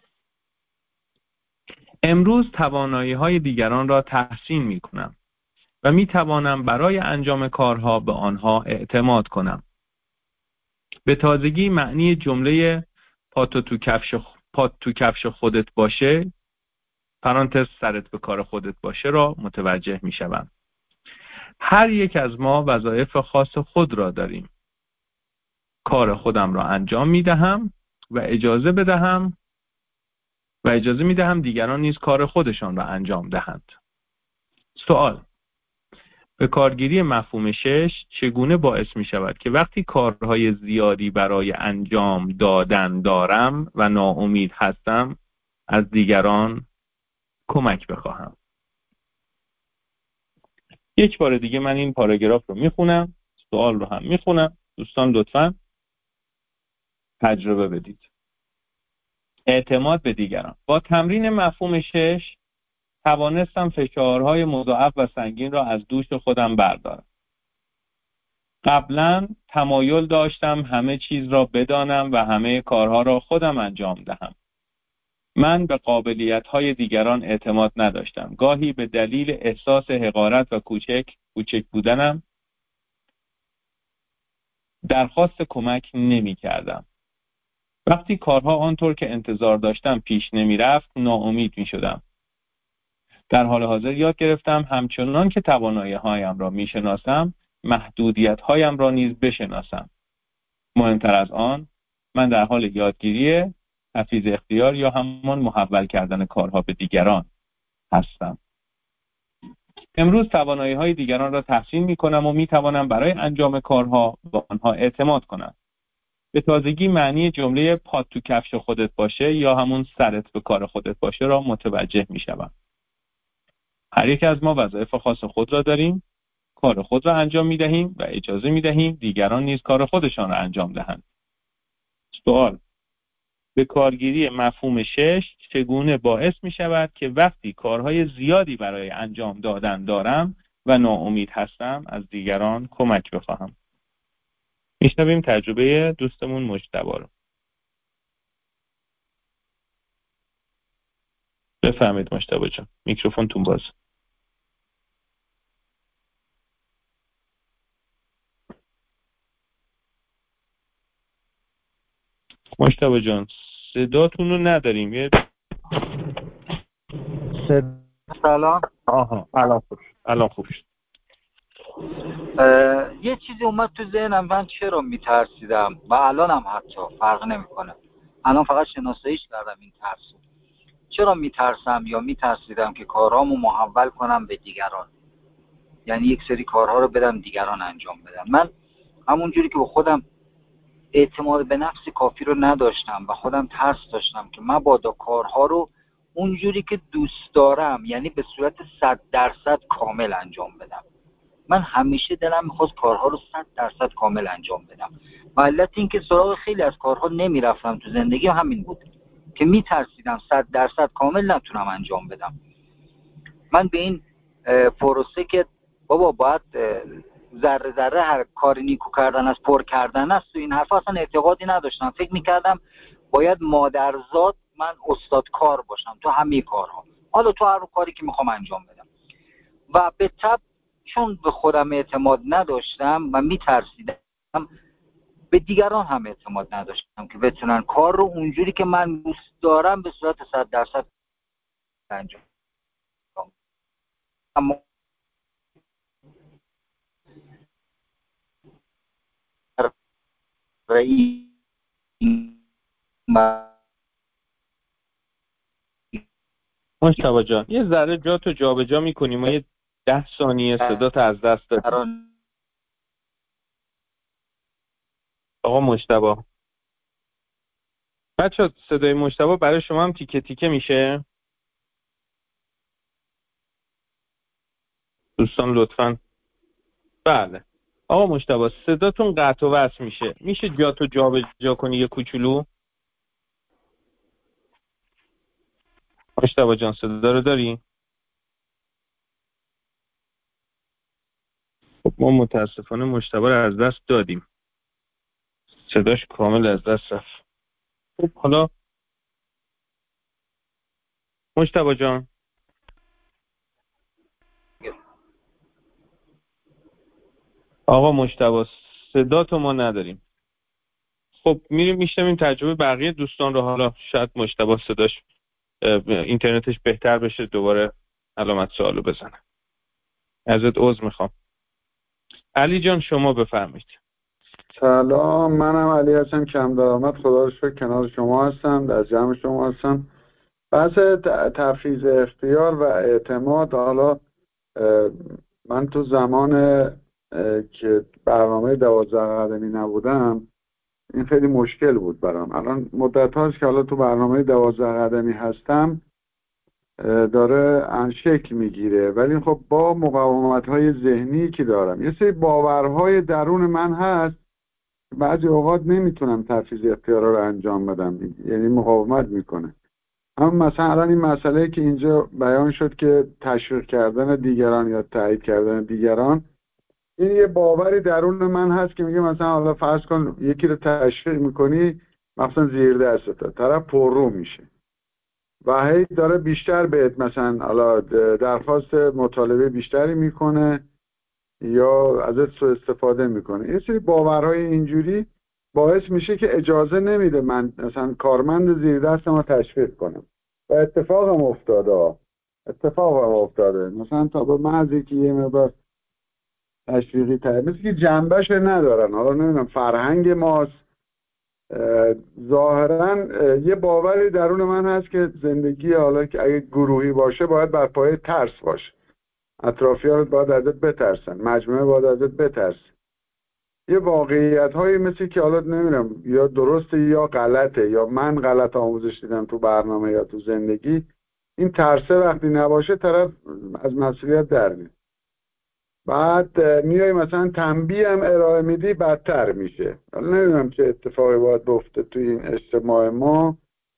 امروز توانایی های دیگران را تحسین می کنم و می توانم برای انجام کارها به آنها اعتماد کنم. به تازگی معنی جمله پات تو کفش خودت باشه پرانتز سرت به کار خودت باشه را متوجه می شوم. هر یک از ما وظایف خاص خود را داریم. کار خودم را انجام می دهم و اجازه می دهم دیگران نیز کار خودشان را انجام دهند. سوال: به کارگیری مفهوم 6 چگونه باعث می شود که وقتی کارهای زیادی برای انجام دادن دارم و ناامید هستم از دیگران کمک بخواهم؟ یک بار دیگه من این پاراگراف رو میخونم، سوال رو هم میخونم. دوستان لطفاً تجربه بدید. اعتماد به دیگران. با تمرین مفهوم 6 توانستم فشارهای مضاعف و سنگین را از دوش خودم بردارم. قبلا تمایل داشتم همه چیز را بدانم و همه کارها را خودم انجام دهم. من به قابلیت‌های دیگران اعتماد نداشتم. گاهی به دلیل احساس حقارت و کوچک بودنم درخواست کمک نمی‌کردم. وقتی کارها آنطور که انتظار داشتم پیش نمی‌رفت، ناامید می‌شدم. در حال حاضر یاد گرفتم همچنان که توانایی‌هایم را می‌شناسم، محدودیت‌هایم را نیز بشناسم. مهمتر از آن، من در حال یادگیری تفویض اختیار یا همان محول کردن کارها به دیگران هستم. امروز توانایی‌های دیگران را تحسین می‌کنم و می‌توانم برای انجام کارها به آنها اعتماد کنم. به تازگی معنی جمله پات تو کفش خودت باشه یا همون سرت به کار خودت باشه را متوجه می‌شوم. هر یک از ما وظایف خاص خود را داریم، کار خود را انجام می‌دهیم و اجازه می‌دهیم دیگران نیز کار خودشان را انجام دهند. سوال: به کارگیری مفهوم 6 چگونه باعث می شود که وقتی کارهای زیادی برای انجام دادن دارم و ناامید هستم از دیگران کمک بخواهم؟ میشنویم تجربه دوستمون مجتبی رو. بفرمایید مجتبی جان، میکروفونتون باز. مجتبی جان صداتون رو نداریم. یه سلام. الان خوب شد. یه چیزی اومد تو ذهنم، من چرا میترسیدم و الانم حتی فرق نمیکنه. الان فقط شناساییش کردم این ترس. چرا میترسم یا میترسیدم که کارهامو محول کنم به دیگران، یعنی یک سری کارها رو بدم دیگران انجام بدم. من همونجوری که به خودم اعتماد به نفس کافی رو نداشتم و خودم ترس داشتم که مبادا کارها رو اونجوری که دوست دارم، یعنی به صورت 100% کامل انجام بدم. من همیشه دلم میخواست کارها رو 100% کامل انجام بدم و علت این که سراغ خیلی از کارها نمیرفتم تو زندگی همین بود که میترسیدم 100% کامل نتونم انجام بدم. من به این پروسه که بابا باید ذره ذره هر کاری نیکو کردن از پر کردن است و این حرف اصلا اعتقادی نداشتم. فکر میکردم باید مادرزاد من استاد کار باشم تو همه کارها، حالا تو هر کاری که میخوام انجام بدم. و به طب چون به خودم اعتماد نداشتم و میترسیدم، به دیگران هم اعتماد نداشتم که بتونن کار رو اونجوری که من دوست دارم به صورت 100% انجام بدم. اما مجتبی جان یه ذره جاتو جابجا می‌کنیم، ما یه 10 ثانیه صدات از دست دادیم. آقا مجتبی، بچه صدای مجتبی برای شما هم تیکه تیکه میشه؟ دوستان لطفاً. بله آقا مجتبی صداتون قطع و وصل میشه جاتو جابجا کنی یه کوچولو؟ مجتبی جان صدا رو داری؟ خب ما متاسفانه مجتبی رو از دست دادیم، صداش کامل از دست رفت. خب حالا مجتبی جان آقا مجتبی صداتو ما نداریم. خب میریم میشنویم تجربه بقیه دوستان رو. حالا شاید مجتبی صداش اینترنتش بهتر بشه دوباره علامت سوالو بزنه. ازت عذر میخوام. علی جان شما بفرمایید. سلام، منم علی هستم، کم درآمد. خدا رو شکر کنار شما هستم، در جمع شما هستم. بحث تفویض اختیار و اعتماد، حالا من تو زمان که برنامه 12 قدمی نبودم این خیلی مشکل بود برام. الان مدت هاست که حالا تو برنامه 12 قدمی هستم داره شکل میگیره، ولی خب با مقاومت های ذهنی که دارم، یه سری باورهای درون من هست بعضی اوقات نمیتونم تفویض اختیارا رو انجام بدم، یعنی مقاومت میکنه. اما مثلا الان این مسئله که اینجا بیان شد که تشویق کردن دیگران یا تایید کردن دیگران، این یه باوری درون من هست که میگه مثلا حالا فرض کن یکی رو تشویق میکنی مثلا زیر دستت طرف پررو میشه و هی داره بیشتر بهت مثلا حالا درخواست مطالبه بیشتری میکنه یا ازت سوء استفاده میکنه. این سری باورهای اینجوری باعث میشه که اجازه نمیده من مثلا کارمند زیر دست ما تشویق کنم و اتفاقم افتاده مثلا تا به محضی که یه مقدار تشویقی مثل که جنبش ندارن، حالا نمیدونم فرهنگ ماست، ظاهرا یه باوری درون من هست که زندگی حالا که اگه گروهی باشه باید بر پایه ترس باشه، اطرافیانت باید ازت بترسن، مجموعه باید ازت بترسن. یه واقعیت هایی مثل که حالا نمیدونم یا درسته یا غلطه یا من غلط آموزش دیدم تو برنامه یا تو زندگی، این ترسه وقتی نباشه طرف از مسئولیت در میاد. بعد میای مثلا تنبیه هم ارائه میدی بدتر میشه. حالا نمیدونم چه اتفاقی باید بفته توی این اجتماع ما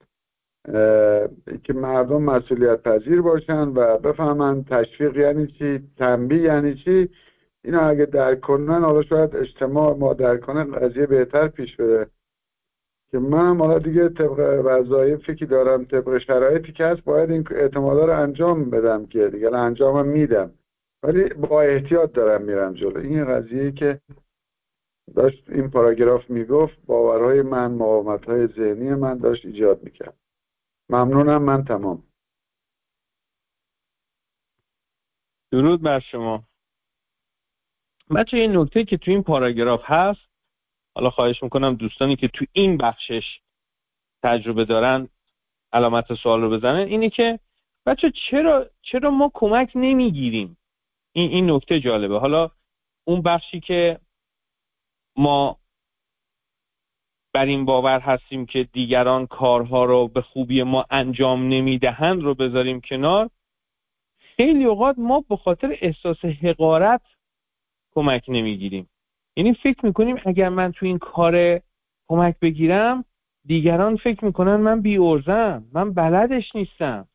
که مردم مسئولیت پذیر باشن و بفهمن تشویق یعنی چی، تنبیه یعنی چی. اینا اگه درک کنن حالا شاید اجتماع ما درک کنه قضیه بهتر پیش بره. که منم حالا دیگه طبق وظایفی که دارم، طبق شرایطی که هست باید این اعتمادا رو انجام بدم که دیگه انجامم میدم، ولی با احتیاط دارم میرم جلو. این قضیه‌ای که داشت این پاراگراف میگفت باورهای من، مقاومت‌های ذهنی من داشت ایجاد میکرد. ممنونم، من تمام. درود بر شما. بچه این نکته که تو این پاراگراف هست، حالا خواهش میکنم دوستانی که تو این بخشش تجربه دارن علامت سوال رو بزنن، اینه که بچه چرا ما کمک نمیگیریم؟ این نکته جالبه. حالا اون بخشی که ما بر این باور هستیم که دیگران کارها رو به خوبی ما انجام نمیدهند رو بذاریم کنار. خیلی اوقات ما به خاطر احساس حقارت کمک نمیگیریم. یعنی فکر میکنیم اگر من تو این کار کمک بگیرم دیگران فکر میکنن من بی‌عرضه‌ام، من بلدش نیستم.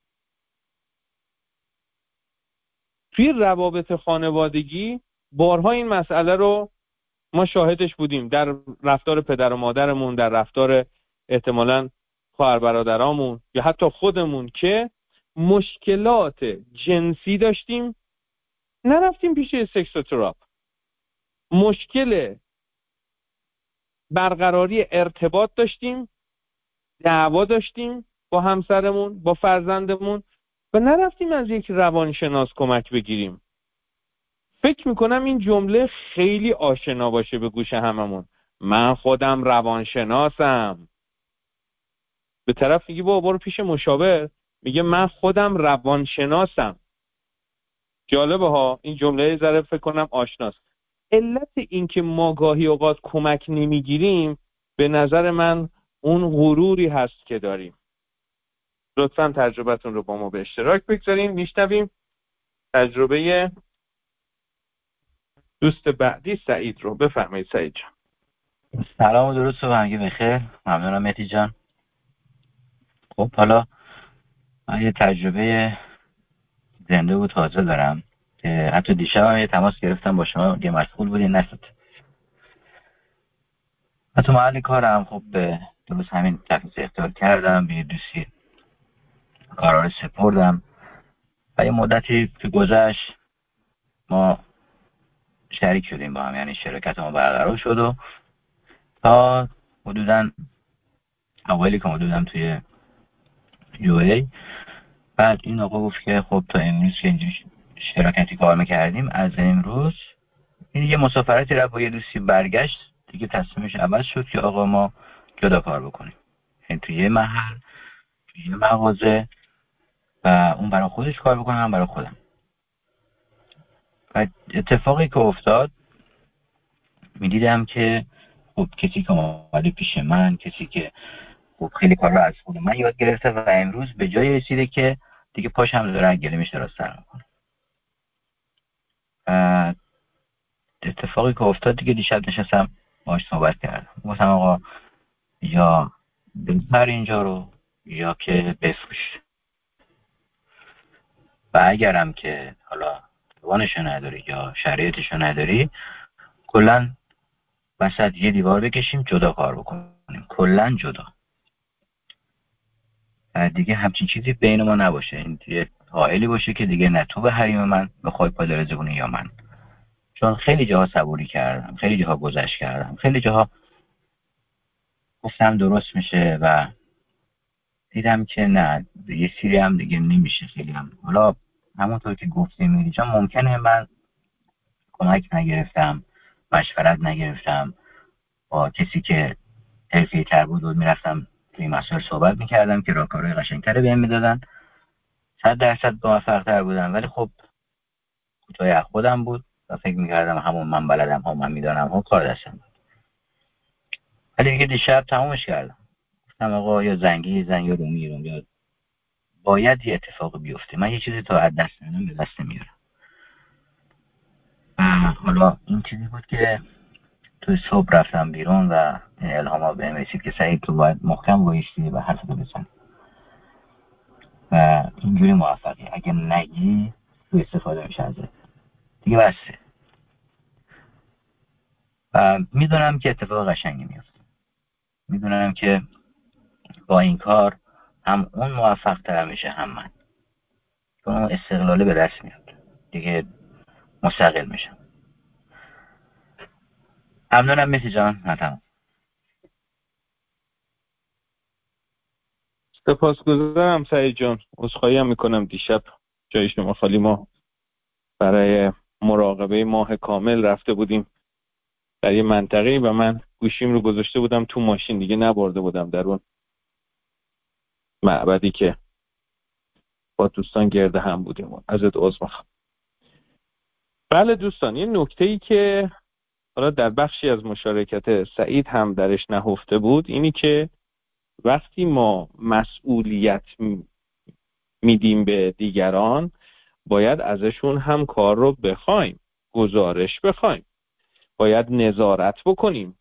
توی روابط خانوادگی بارها این مسئله رو ما شاهدش بودیم، در رفتار پدر و مادرمون، در رفتار احتمالاً خواهر برادرامون یا حتی خودمون که مشکلات جنسی داشتیم نرفتیم پیش سکسوتراپ. مشکل برقراری ارتباط داشتیم، دعوا داشتیم با همسرمون، با فرزندمون و نرفتیم از یک روانشناس کمک بگیریم. فکر میکنم این جمله خیلی آشنا باشه به گوش هممون. من خودم روانشناسم. به طرف میگه بابا برو پیش مشاور، میگه من خودم روانشناسم. جالبه ها، این جمله ذره فکر کنم آشناست. علت این که ما گاهی اوقات کمک نمیگیریم به نظر من اون غروری هست که داریم. لطفاً تجربتون رو با ما به اشتراک بگذاریم. میشنویم تجربه دوست بعدی سعید رو. بفرمایید سعید جان. سلام و درود صبح همگی بخیر. ممنونم مهدی جان. خب حالا من یه تجربه زنده و تازه دارم که حتی دیشب هم یه تماس گرفتم با شما، یه مشغول بودین نشد. من تو محل کارم خب درست همین تخصیص اختیار کردم، به یه دوستی کارا رو سپردم و یه مدتی که گذشت ما شریک شدیم با هم، یعنی شرکت ما برقرار شد و تا حدوداً اولی که حدوداً توی UA بعد این آقا گفت که خب تا امروز که اینجا شراکتی کار میکردیم، از امروز این یه مسافرتی رو با یه دوستی برگشت دیگه، تصمیمش عوض شد که آقا ما جدا کار بکنیم، یعنی توی یه محل توی یه مغازه و اون برای خودش کار بکنه من برای خودم. و اتفاقی که افتاد میدیدم که خب کسی که اومده پیش من، کسی که خب خیلی کار رو از خود من یاد گرفته و امروز به جای رسیده که دیگه پاش هم داره گله‌مش دراز سر میکنه. و اتفاقی که افتاد دیگه دیشب نشستم باهاش صحبت کردم، گفتم آقا یا بذار اینجا رو یا که بفروش، و اگرم که حالا توانشو نداری یا شرایطشو نداری، کلا وسط یه دیوار بکشیم جدا کار بکنیم، کلا جدا. دیگه همچین چیزی بین ما نباشه. این یه حائلی باشه که دیگه نه تو به حریم من بخوای پادر رزقونی یا من. چون خیلی جاها صبوری کردم، خیلی جاها گذشت کردم، خیلی جاها گفتم درست میشه و دیدم که نه، یه سری هم دیگه نمیشه. خیلی هم حالا همونطور که گفتیم میری جان، ممکنه من کمک نگرفتم، مشورت نگرفتم، با کسی که حرفه‌ای تر بود میرفتم توی مسائل صحبت میکردم که راهکارهای قشنگتری بهم میدادن، 100% موفق‌تر بودم. ولی خب کوتاه از خودم بود و فکر میکردم همون من بلدم، هم من میدانم، هم کار دستم بود. ولی دیگه دیشب تمومش کردم. گفتم آقا یا زنگی زنگ یا رومی یا باید یه اتفاق بیفته. من یه چیزی تا از دست میدم به دست نمیارم. حالا این چیزی بود که توی صبح رفتم بیرون و این الهام بهم رسید که سعید تو باید محکم بایستی و حرفتو بزنی و اینجوری موفقی. اگه نگی تو استفاده میشه ازت دیگه، بسه. و میدونم که اتفاق قشنگی میفته. میدونم که با این کار هم اون موفق تر میشه هم من، چون اون استقلاله به دست میاد دیگه، مستقل میشم. ممنونم مسی جان. تمام. سپاسگزارم سعید جان. عذرخواهی هم میکنم دیشب جای شما خالی. ما برای مراقبه ماه کامل رفته بودیم در یه منطقه‌ای و من گوشیم رو گذاشته بودم تو ماشین، دیگه نبرده بودم در اون معبدی که با دوستان گرده هم بودیم. ازت عذر میخوام. بله دوستان، یه نکته‌ای که حالا در بخشی از مشارکت سعید هم درش نهفته بود اینی که وقتی ما مسئولیت میدیم به دیگران باید ازشون هم کار رو بخوایم، گزارش بخوایم، باید نظارت بکنیم.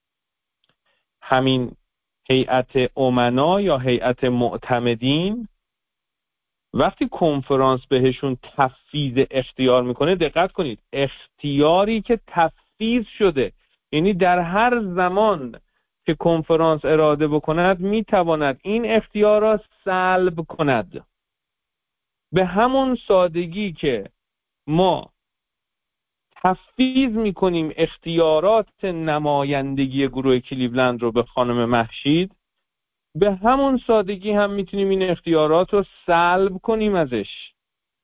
همین هیئت امنا یا هیئت معتمدین وقتی کنفرانس بهشون تفویض اختیار میکنه، دقت کنید، اختیاری که تفویض شده، یعنی در هر زمان که کنفرانس اراده بکند میتواند این اختیار را سلب کند. به همون سادگی که ما تفویض میکنیم اختیارات نمایندگی گروه کلیولند رو به خانم مهشید، به همون سادگی هم میتونیم این اختیارات رو سلب کنیم ازش.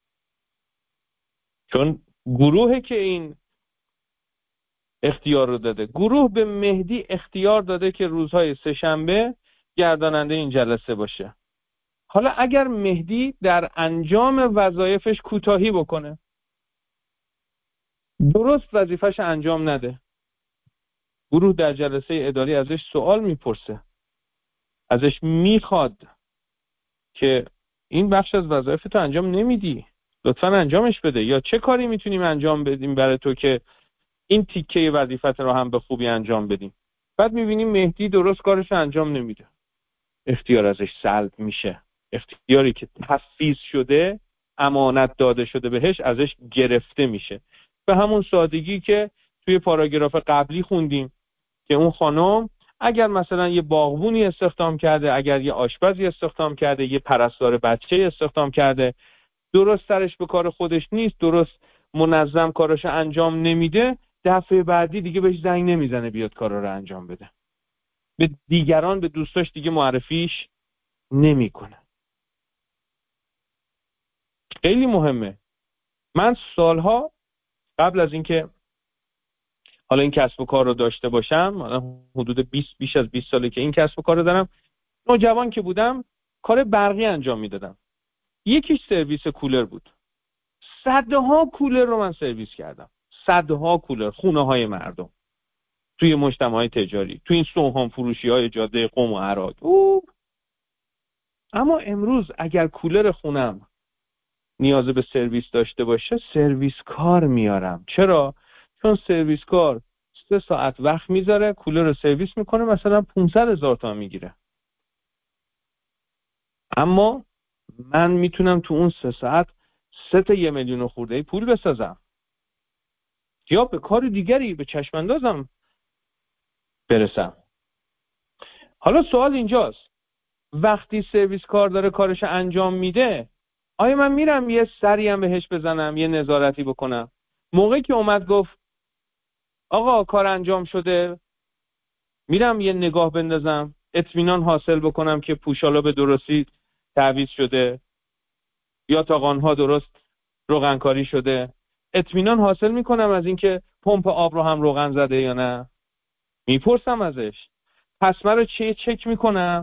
چون گروهی که این اختیار رو داده، گروه به مهدی اختیار داده که روزهای سه‌شنبه گرداننده این جلسه باشه. حالا اگر مهدی در انجام وظایفش کوتاهی بکنه، درست وظیفش انجام نده، گروه در جلسه اداری ازش سوال میپرسه، ازش میخواد که این بخش از وظایفت رو انجام نمیدی، لطفاً انجامش بده، یا چه کاری میتونیم انجام بدیم برای تو که این تیکه وظیفت رو هم به خوبی انجام بدیم. بعد میبینیم مهدی درست کارش انجام نمیده، اختیار ازش سلب میشه. اختیاری که تفویض شده، امانت داده شده بهش، ازش گرفته میشه. به همون سادگی که توی پاراگراف قبلی خوندیم که اون خانم اگر مثلا یه باغبونی استخدام کرده، اگر یه آشپزی استخدام کرده، یه پرستار بچه استخدام کرده، درست سرش به کار خودش نیست، درست منظم کارش انجام نمیده، دفعه بعدی دیگه بهش زنگ نمیزنه بیاد کارا رو انجام بده، به دیگران، به دوستاش دیگه معرفیش نمیکنه. خیلی مهمه. من سالها قبل از اینکه حالا این کسب و کار رو داشته باشم، حدود بیش از 20 ساله که این کسب و کار رو دارم، نوجوان که بودم کار برقی انجام میدادم. یکیش سرویس کولر بود. صدها کولر رو من سرویس کردم، صدها کولر، خونه های مردم، توی مجتمعات تجاری، توی این سوهان فروشی های جاده قم و عراق. اما امروز اگر کولر خونم نیاز به سرویس داشته باشه، سرویس کار میارم. چرا؟ چون سرویس کار 3 ساعت وقت میذاره، کولر رو سرویس میکنه، مثلا 500,000 تومان میگیره. اما من میتونم تو اون 3 ساعت ست 1 میلیون خورده پول بسازم یا به کار دیگری به چشم اندازم برسم. حالا سوال اینجاست، وقتی سرویس کار داره کارش انجام میده، آیا من میرم یه سری هم بهش بزنم، یه نظارتی بکنم؟ موقعی که اومد گفت آقا کار انجام شده، میرم یه نگاه بندازم، اطمینان حاصل بکنم که پوشالا به درستی تعویض شده، یاتاقانها درست روغنکاری شده، اطمینان حاصل میکنم از اینکه پمپ آب رو هم روغن زده یا نه، میپرسم ازش، پسمه رو چک میکنم.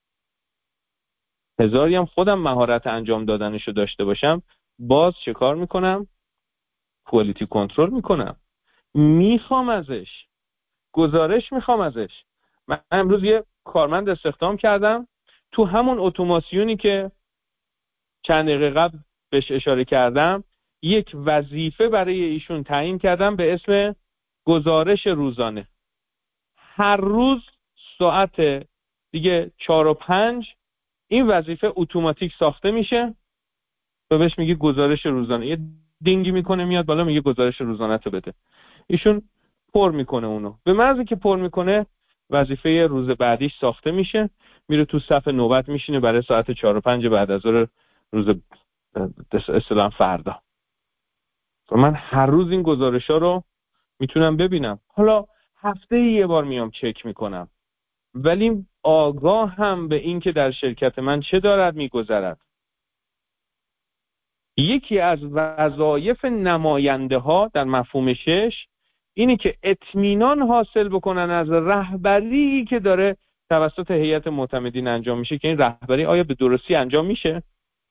هزاری هم خودم مهارت انجام دادنشو داشته باشم، باز چه کار میکنم؟ کوالیتی کنترل میکنم، میخوام ازش گزارش میخوام ازش. من امروز یه کارمند استخدام کردم تو همون اتوماسیونی که چند دقیقه قبل بهش اشاره کردم، یک وظیفه برای ایشون تعیین کردم به اسم گزارش روزانه. هر روز ساعت دیگه 4 و 5 این وظیفه اتوماتیک ساخته میشه و بهش میگه گزارش روزانه. یه دینگی میکنه میاد بالا میگه گزارش روزانه تو بده. ایشون پر میکنه اونو. به محض که پر میکنه وظیفه روز بعدیش ساخته میشه، میره تو صف نوبت میشینه برای ساعت 4 و 5 بعد از ظهر روز اصطلاحاً فردا. و من هر روز این گزارش‌ها رو میتونم ببینم. حالا هفته یه بار میام چک میکنم، ولی آگاه هم به این که در شرکت من چه دارد میگذرد. یکی از وظایف نماینده ها در مفهوم 6 اینه که اطمینان حاصل بکنن از رهبری که داره توسط هیئت معتمدین انجام میشه که این رهبری آیا به درستی انجام میشه.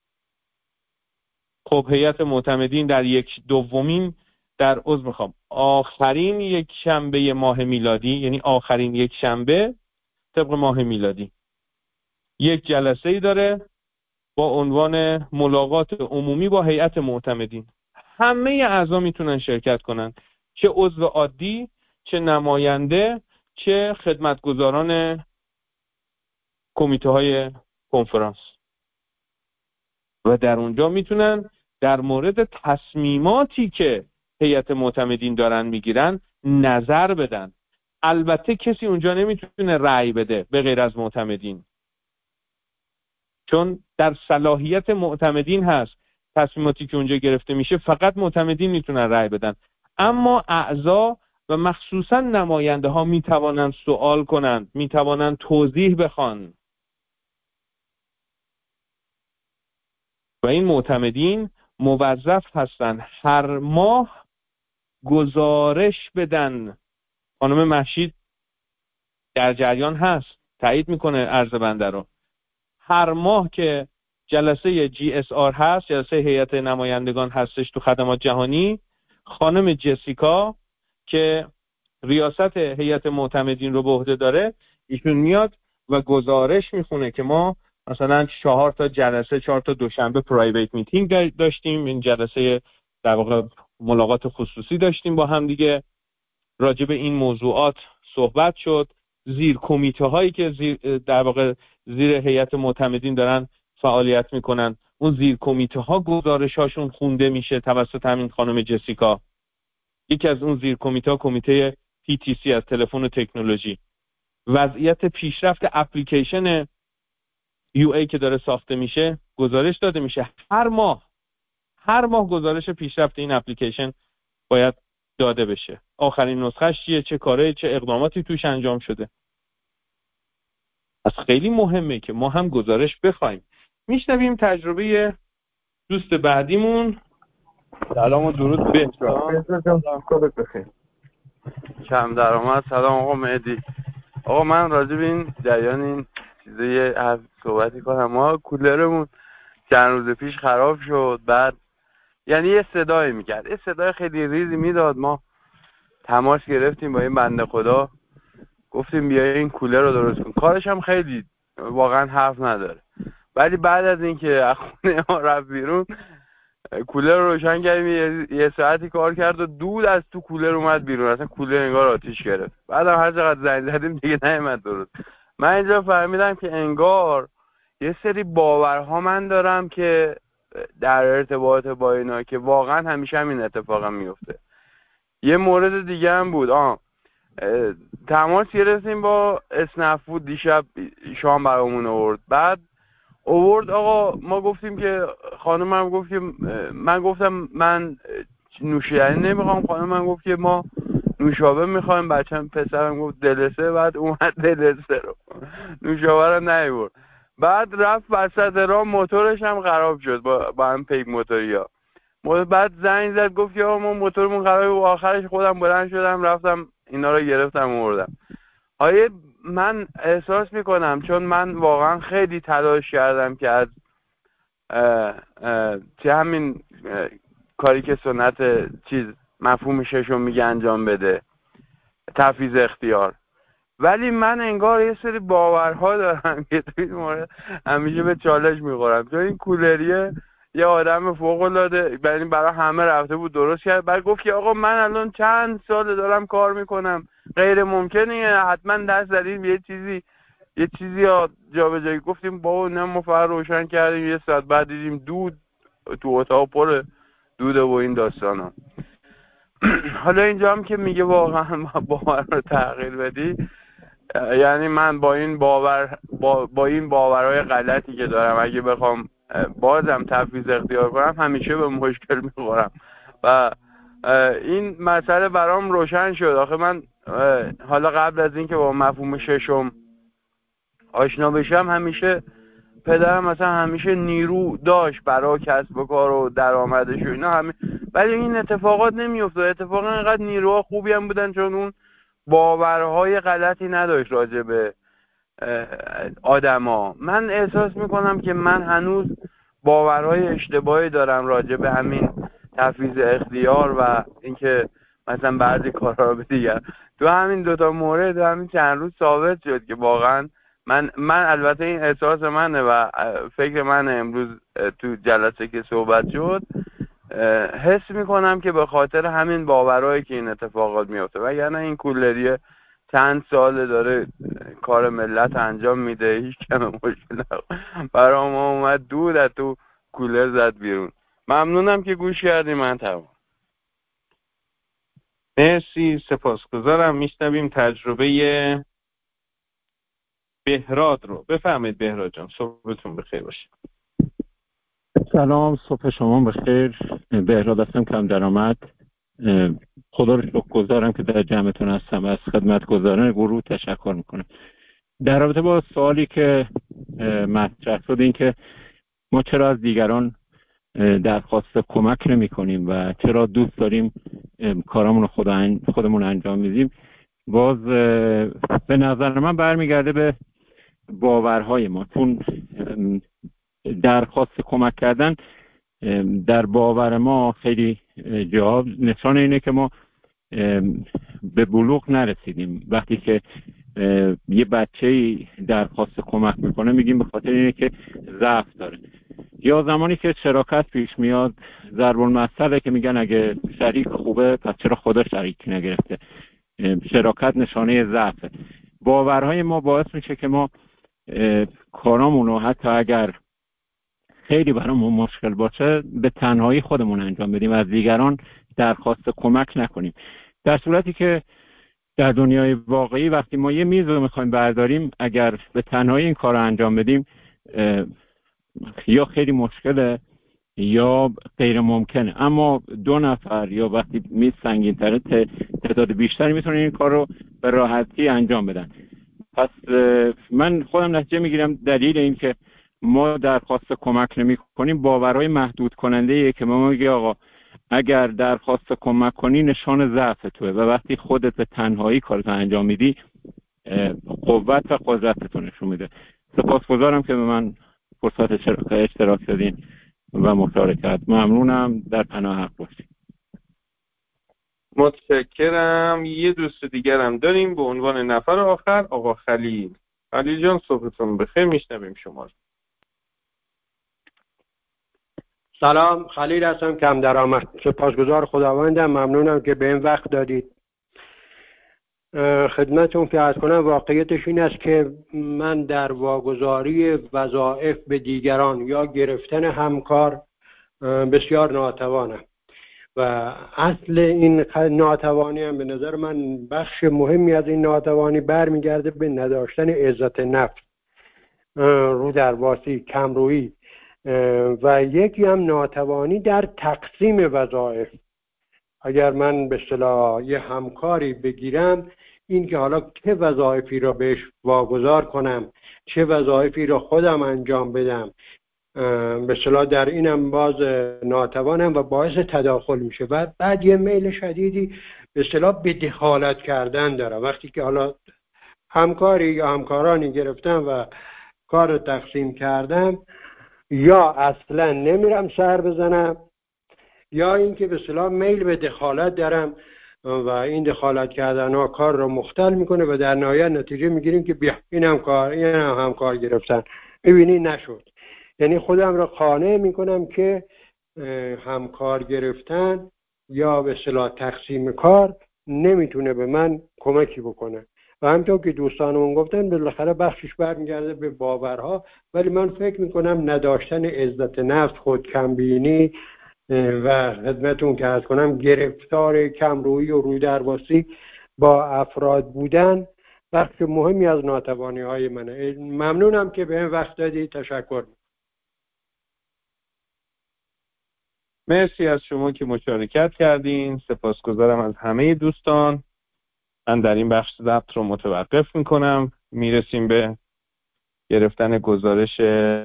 خب هیئت معتمدین در 1/2 در آخرین یک شنبه ماه میلادی، یعنی آخرین یک شنبه طبق ماه میلادی، یک جلسه‌ای داره با عنوان ملاقات عمومی با هیئت معتمدین. همه اعضا میتونن شرکت کنن، چه عضو عادی، چه نماینده، چه خدمتگزاران کمیته های کنفرانس. و در اونجا میتونن در مورد تصمیماتی که هیئت معتمدین دارن میگیرن نظر بدن. البته کسی اونجا نمیتونه رأی بده به غیر از معتمدین، چون در صلاحیت معتمدین هست تصمیماتی که اونجا گرفته میشه فقط معتمدین میتونن رأی بدن. اما اعضا و مخصوصا نماینده ها میتوانند سوال کنند، میتوانند توضیح بخوان. و این معتمدین موظف هستند هر ماه گزارش بدن. خانم مهشید در جریان هست، تایید میکنه عرض بنده رو. هر ماه که جلسه GSR هست، جلسه هیئت نمایندگان هستش تو خدمات جهانی، خانم جسیکا که ریاست هیئت معتمدین رو به عهده داره، ایشون میاد و گزارش میخونه که ما مثلا 4 تا جلسه، 4 تا دوشنبه پرایویت میتینگ داشتیم، این جلسه در واقع ملاقات خصوصی داشتیم با هم دیگه، راجع به این موضوعات صحبت شد. زیر کمیته هایی که در واقع زیر هیئت معتمدین دارن فعالیت میکنن، اون زیر کمیته ها گزارش هاشون خونده میشه توسط همین خانم جسیکا. یکی از اون زیر کمیته ها کمیته PTC از تلفن و تکنولوژی، وضعیت پیشرفت اپلیکیشن UA که داره ساخته میشه گزارش داده میشه. هر ماه گزارش پیشرفت این اپلیکیشن باید داده بشه. آخرین نسخهش چیه، چه کاره، چه اقداماتی توش انجام شده. از خیلی مهمه که ما هم گزارش بخوایم. میشنویم تجربه دوست بعدیمون. سلام و درود بهتون. کم درآمد. سلام آقا مهدی. آقا من راجع به این جریان این چیزای صحبتی کنم. ما کولرمون چند روز پیش خراب شد، بعد یعنی یه صدایی میکرد، یه صدای خیلی ریزی میداد. ما تماس گرفتیم با این بنده خدا، گفتیم بیا این کولر رو درست کن. کارش هم خیلی واقعا حرف نداره، ولی بعد از اینکه از خونه ما رفت بیرون، کولر رو روشن کردیم، یه ساعتی کار کرد و دود از تو کولر اومد بیرون. اصلا کولر انگار آتیش گرفت. بعدم هر چقدر زنگ زدیم دیگه نیومد درست. من اینجا فهمیدم که انگار یه سری باورها من دارم که در ارتباط با اینا که واقعا همیشه همین اتفاق میفته. یه مورد دیگه هم بود، تماس گرفتیم با اسنفود دیشب شام برامون آورد. بعد آورد آقا، ما گفتیم که خانمم گفت که من گفتم من نوشیدنی نمیخوام، خانمم گفت که ما نوشابه میخوایم، بچه‌م پسرم گفت دلسه، بعد اومد دلسه رو نوشابه رو نیورد. بعد رفت وسط راه موتورش هم خراب شد با هم پیک موتوریا. بعد زنگ زد گفت که ما موتورمون خرابه، و آخرش خودم بلند شدم رفتم اینا رو گرفتم آوردم. من احساس میکنم چون من واقعا خیلی تلاش کردم که از همین کاری که سنت مفهوم ششم میگه انجام بده، تفویض اختیار، ولی من انگار یه سری باورها دارم که توی این مورد همیشه به چالش میخورم. چون این کولریه یه آدم فوق العاده برای همه رفته بود درست کرد، بعد گفت که آقا من الان چند سال دارم کار میکنم، غیر ممکنه، حتما دست زدیم یه چیزی جابجایی. گفتیم بابا نه، ما فقط روشن کردیم، یه ساعت بعد دیدیم دود تو اتاق پر دوده و این داستانا. حالا اینجا هم که میگه واقعا باور رو تغییر بدی، یعنی من با این باورهای غلطی که دارم اگه بخوام بازم تفویض اختیار کنم همیشه به مشکل میخورم و این مسئله برام روشن شد. آخه من حالا قبل از این که با مفهوم ششم آشنا بشم، همیشه پدرم مثلا همیشه نیرو داشت برای کسب و کار و درآمدش و اینا ولی این اتفاقات نمیافتاد. اتفاقا اینقدر نیروها خوبی هم بودن چون اون باورهای غلطی نداشت راجع به آدما. من احساس میکنم که من هنوز باورهای اشتباهی دارم راجع به همین تفویض اختیار و اینکه مثلا بعضی کارها رو به دیگر. تو همین دوتا مورد همین چند روز ثابت شد که واقعا من البته این احساس منه و فکر من امروز تو جلسه که صحبت شد حس میکنم که به خاطر همین باورهایی که این اتفاقات میفته، وگرنه این کولریه چند سال داره کار ملت انجام میده، هیچ کم مشکل برای ما اومد دود از تو کولر زد بیرون. ممنونم که گوش کردی. من تمام. مرسی، سپاسگزارم. میشنویم تجربه بهراد رو. بفرمایید بهراد جان، صبحتون بخیر باشه. سلام، صبح شما بخیر. بهراد هستم، کم درآمد. خدا رو شکرگزارم که در جمعتون هستم. از خدمتگزاران گروه تشکر میکنم. در رابطه با سوالی که مطرح شد، این که ما چرا از دیگران درخواست کمک نمی کنیم و چرا دوست داریم کارامون رو خودمون انجام میدیم، باز به نظر من برمیگرده به باورهای ما. چون درخواست کمک کردن در باور ما خیلی جا نشان اینه که ما به بلوغ نرسیدیم. وقتی که یه بچه‌ای درخواست کمک میکنه میگیم به خاطر اینه که ضعف داره، یا زمانی که شراکت پیش میاد ضرب المثله که میگن اگه شریک خوبه پس چرا خدا شریک نگرفته. شراکت نشانه ضعفه. باورهای ما باعث میشه که ما کارامون رو حتی اگر خیلی برامون مشکل باشه به تنهایی خودمون انجام بدیم، از دیگران درخواست کمک نکنیم. در صورتی که در دنیای واقعی وقتی ما یه میز رو میخوایم برداریم، اگر به تنهایی این کار رو انجام بدیم یا خیلی مشکله یا غیر ممکنه. اما دو نفر یا وقتی میز سنگین تره تعداد بیشتری میتونن این کار رو به راحتی انجام بدن. پس من خودم نتیجه میگیرم دلیل این که ما درخواست کمک نمی کنیم باورهای محدود کننده ایه که ما میگه آقا اگر درخواست کمک کنی نشان ضعف توه و وقتی خودت به تنهایی کارت انجام میدی قوت و قدرت تو نشون میده. سپاسگزارم که به من فرصت اشتراک دادین و مشارکت. ممنونم. در پناه حق باشید. متشکرم. یه دوست دیگرم داریم به عنوان نفر آخر، آقا خلیل. خلیل جان صبحتون بخیر، میشنویم شما. سلام، خلیل هستم، کم درآمد. سپاسگزار خداوندم، ممنونم که به این وقت دادید. خدمتتون که عرض کنم واقعیتش این است که من در واگذاری وظایف به دیگران یا گرفتن همکار بسیار ناتوانم و اصل این ناتوانی هم به نظر من بخش مهمی از این ناتوانی برمیگرده به نداشتن عزت نفس، رو درواسی، کمرویی و یکی هم ناتوانی در تقسیم وظایف. اگر من به اصطلاح یه همکاری بگیرم، این که حالا چه وظایفی را بهش واگذار کنم، چه وظایفی را خودم انجام بدم، به اصطلاح در اینم باز ناتوانم و باعث تداخل میشه و بعد یه میل شدیدی به اصطلاح به دخالت کردن دارم. وقتی که حالا همکاری یا همکارانی گرفتم و کار تقسیم کردم، یا اصلا نمیرم سر بزنم، یا اینکه به اصطلاح میل به دخالت دارم و این دخالت کردن ها کار رو مختل میکنه و در نهایت نتیجه میگیریم که بیا این همکار گرفتن، ببینی نشد. یعنی خودم رو قانع میکنم که همکار گرفتن یا به اصطلاح تقسیم کار نمیتونه به من کمکی بکنه و همونطور که دوستانمون گفتن بالاخره بخشش برمیگرده به باورها، ولی من فکر میکنم نداشتن عزت نفس، خودکمبینی و خدمتون که عرض کنم گرفتار کمرویی و رودرواسی با افراد بودن بخش مهمی از ناتوانی های منه. ممنونم که به این وقت دادی. تشکر. مرسی از شما که مشارکت کردین. سپاسگزارم از همه دوستان. من در این بخش ضبط رو متوقف میکنم. میرسیم به گرفتن گزارش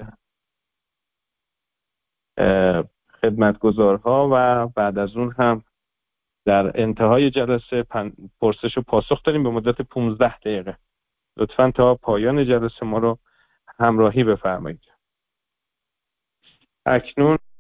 خدمتگزارها و بعد از اون هم در انتهای جلسه پرسش و پاسخ داریم به مدت 15 دقیقه. لطفاً تا پایان جلسه ما رو همراهی بفرمایید. اکنون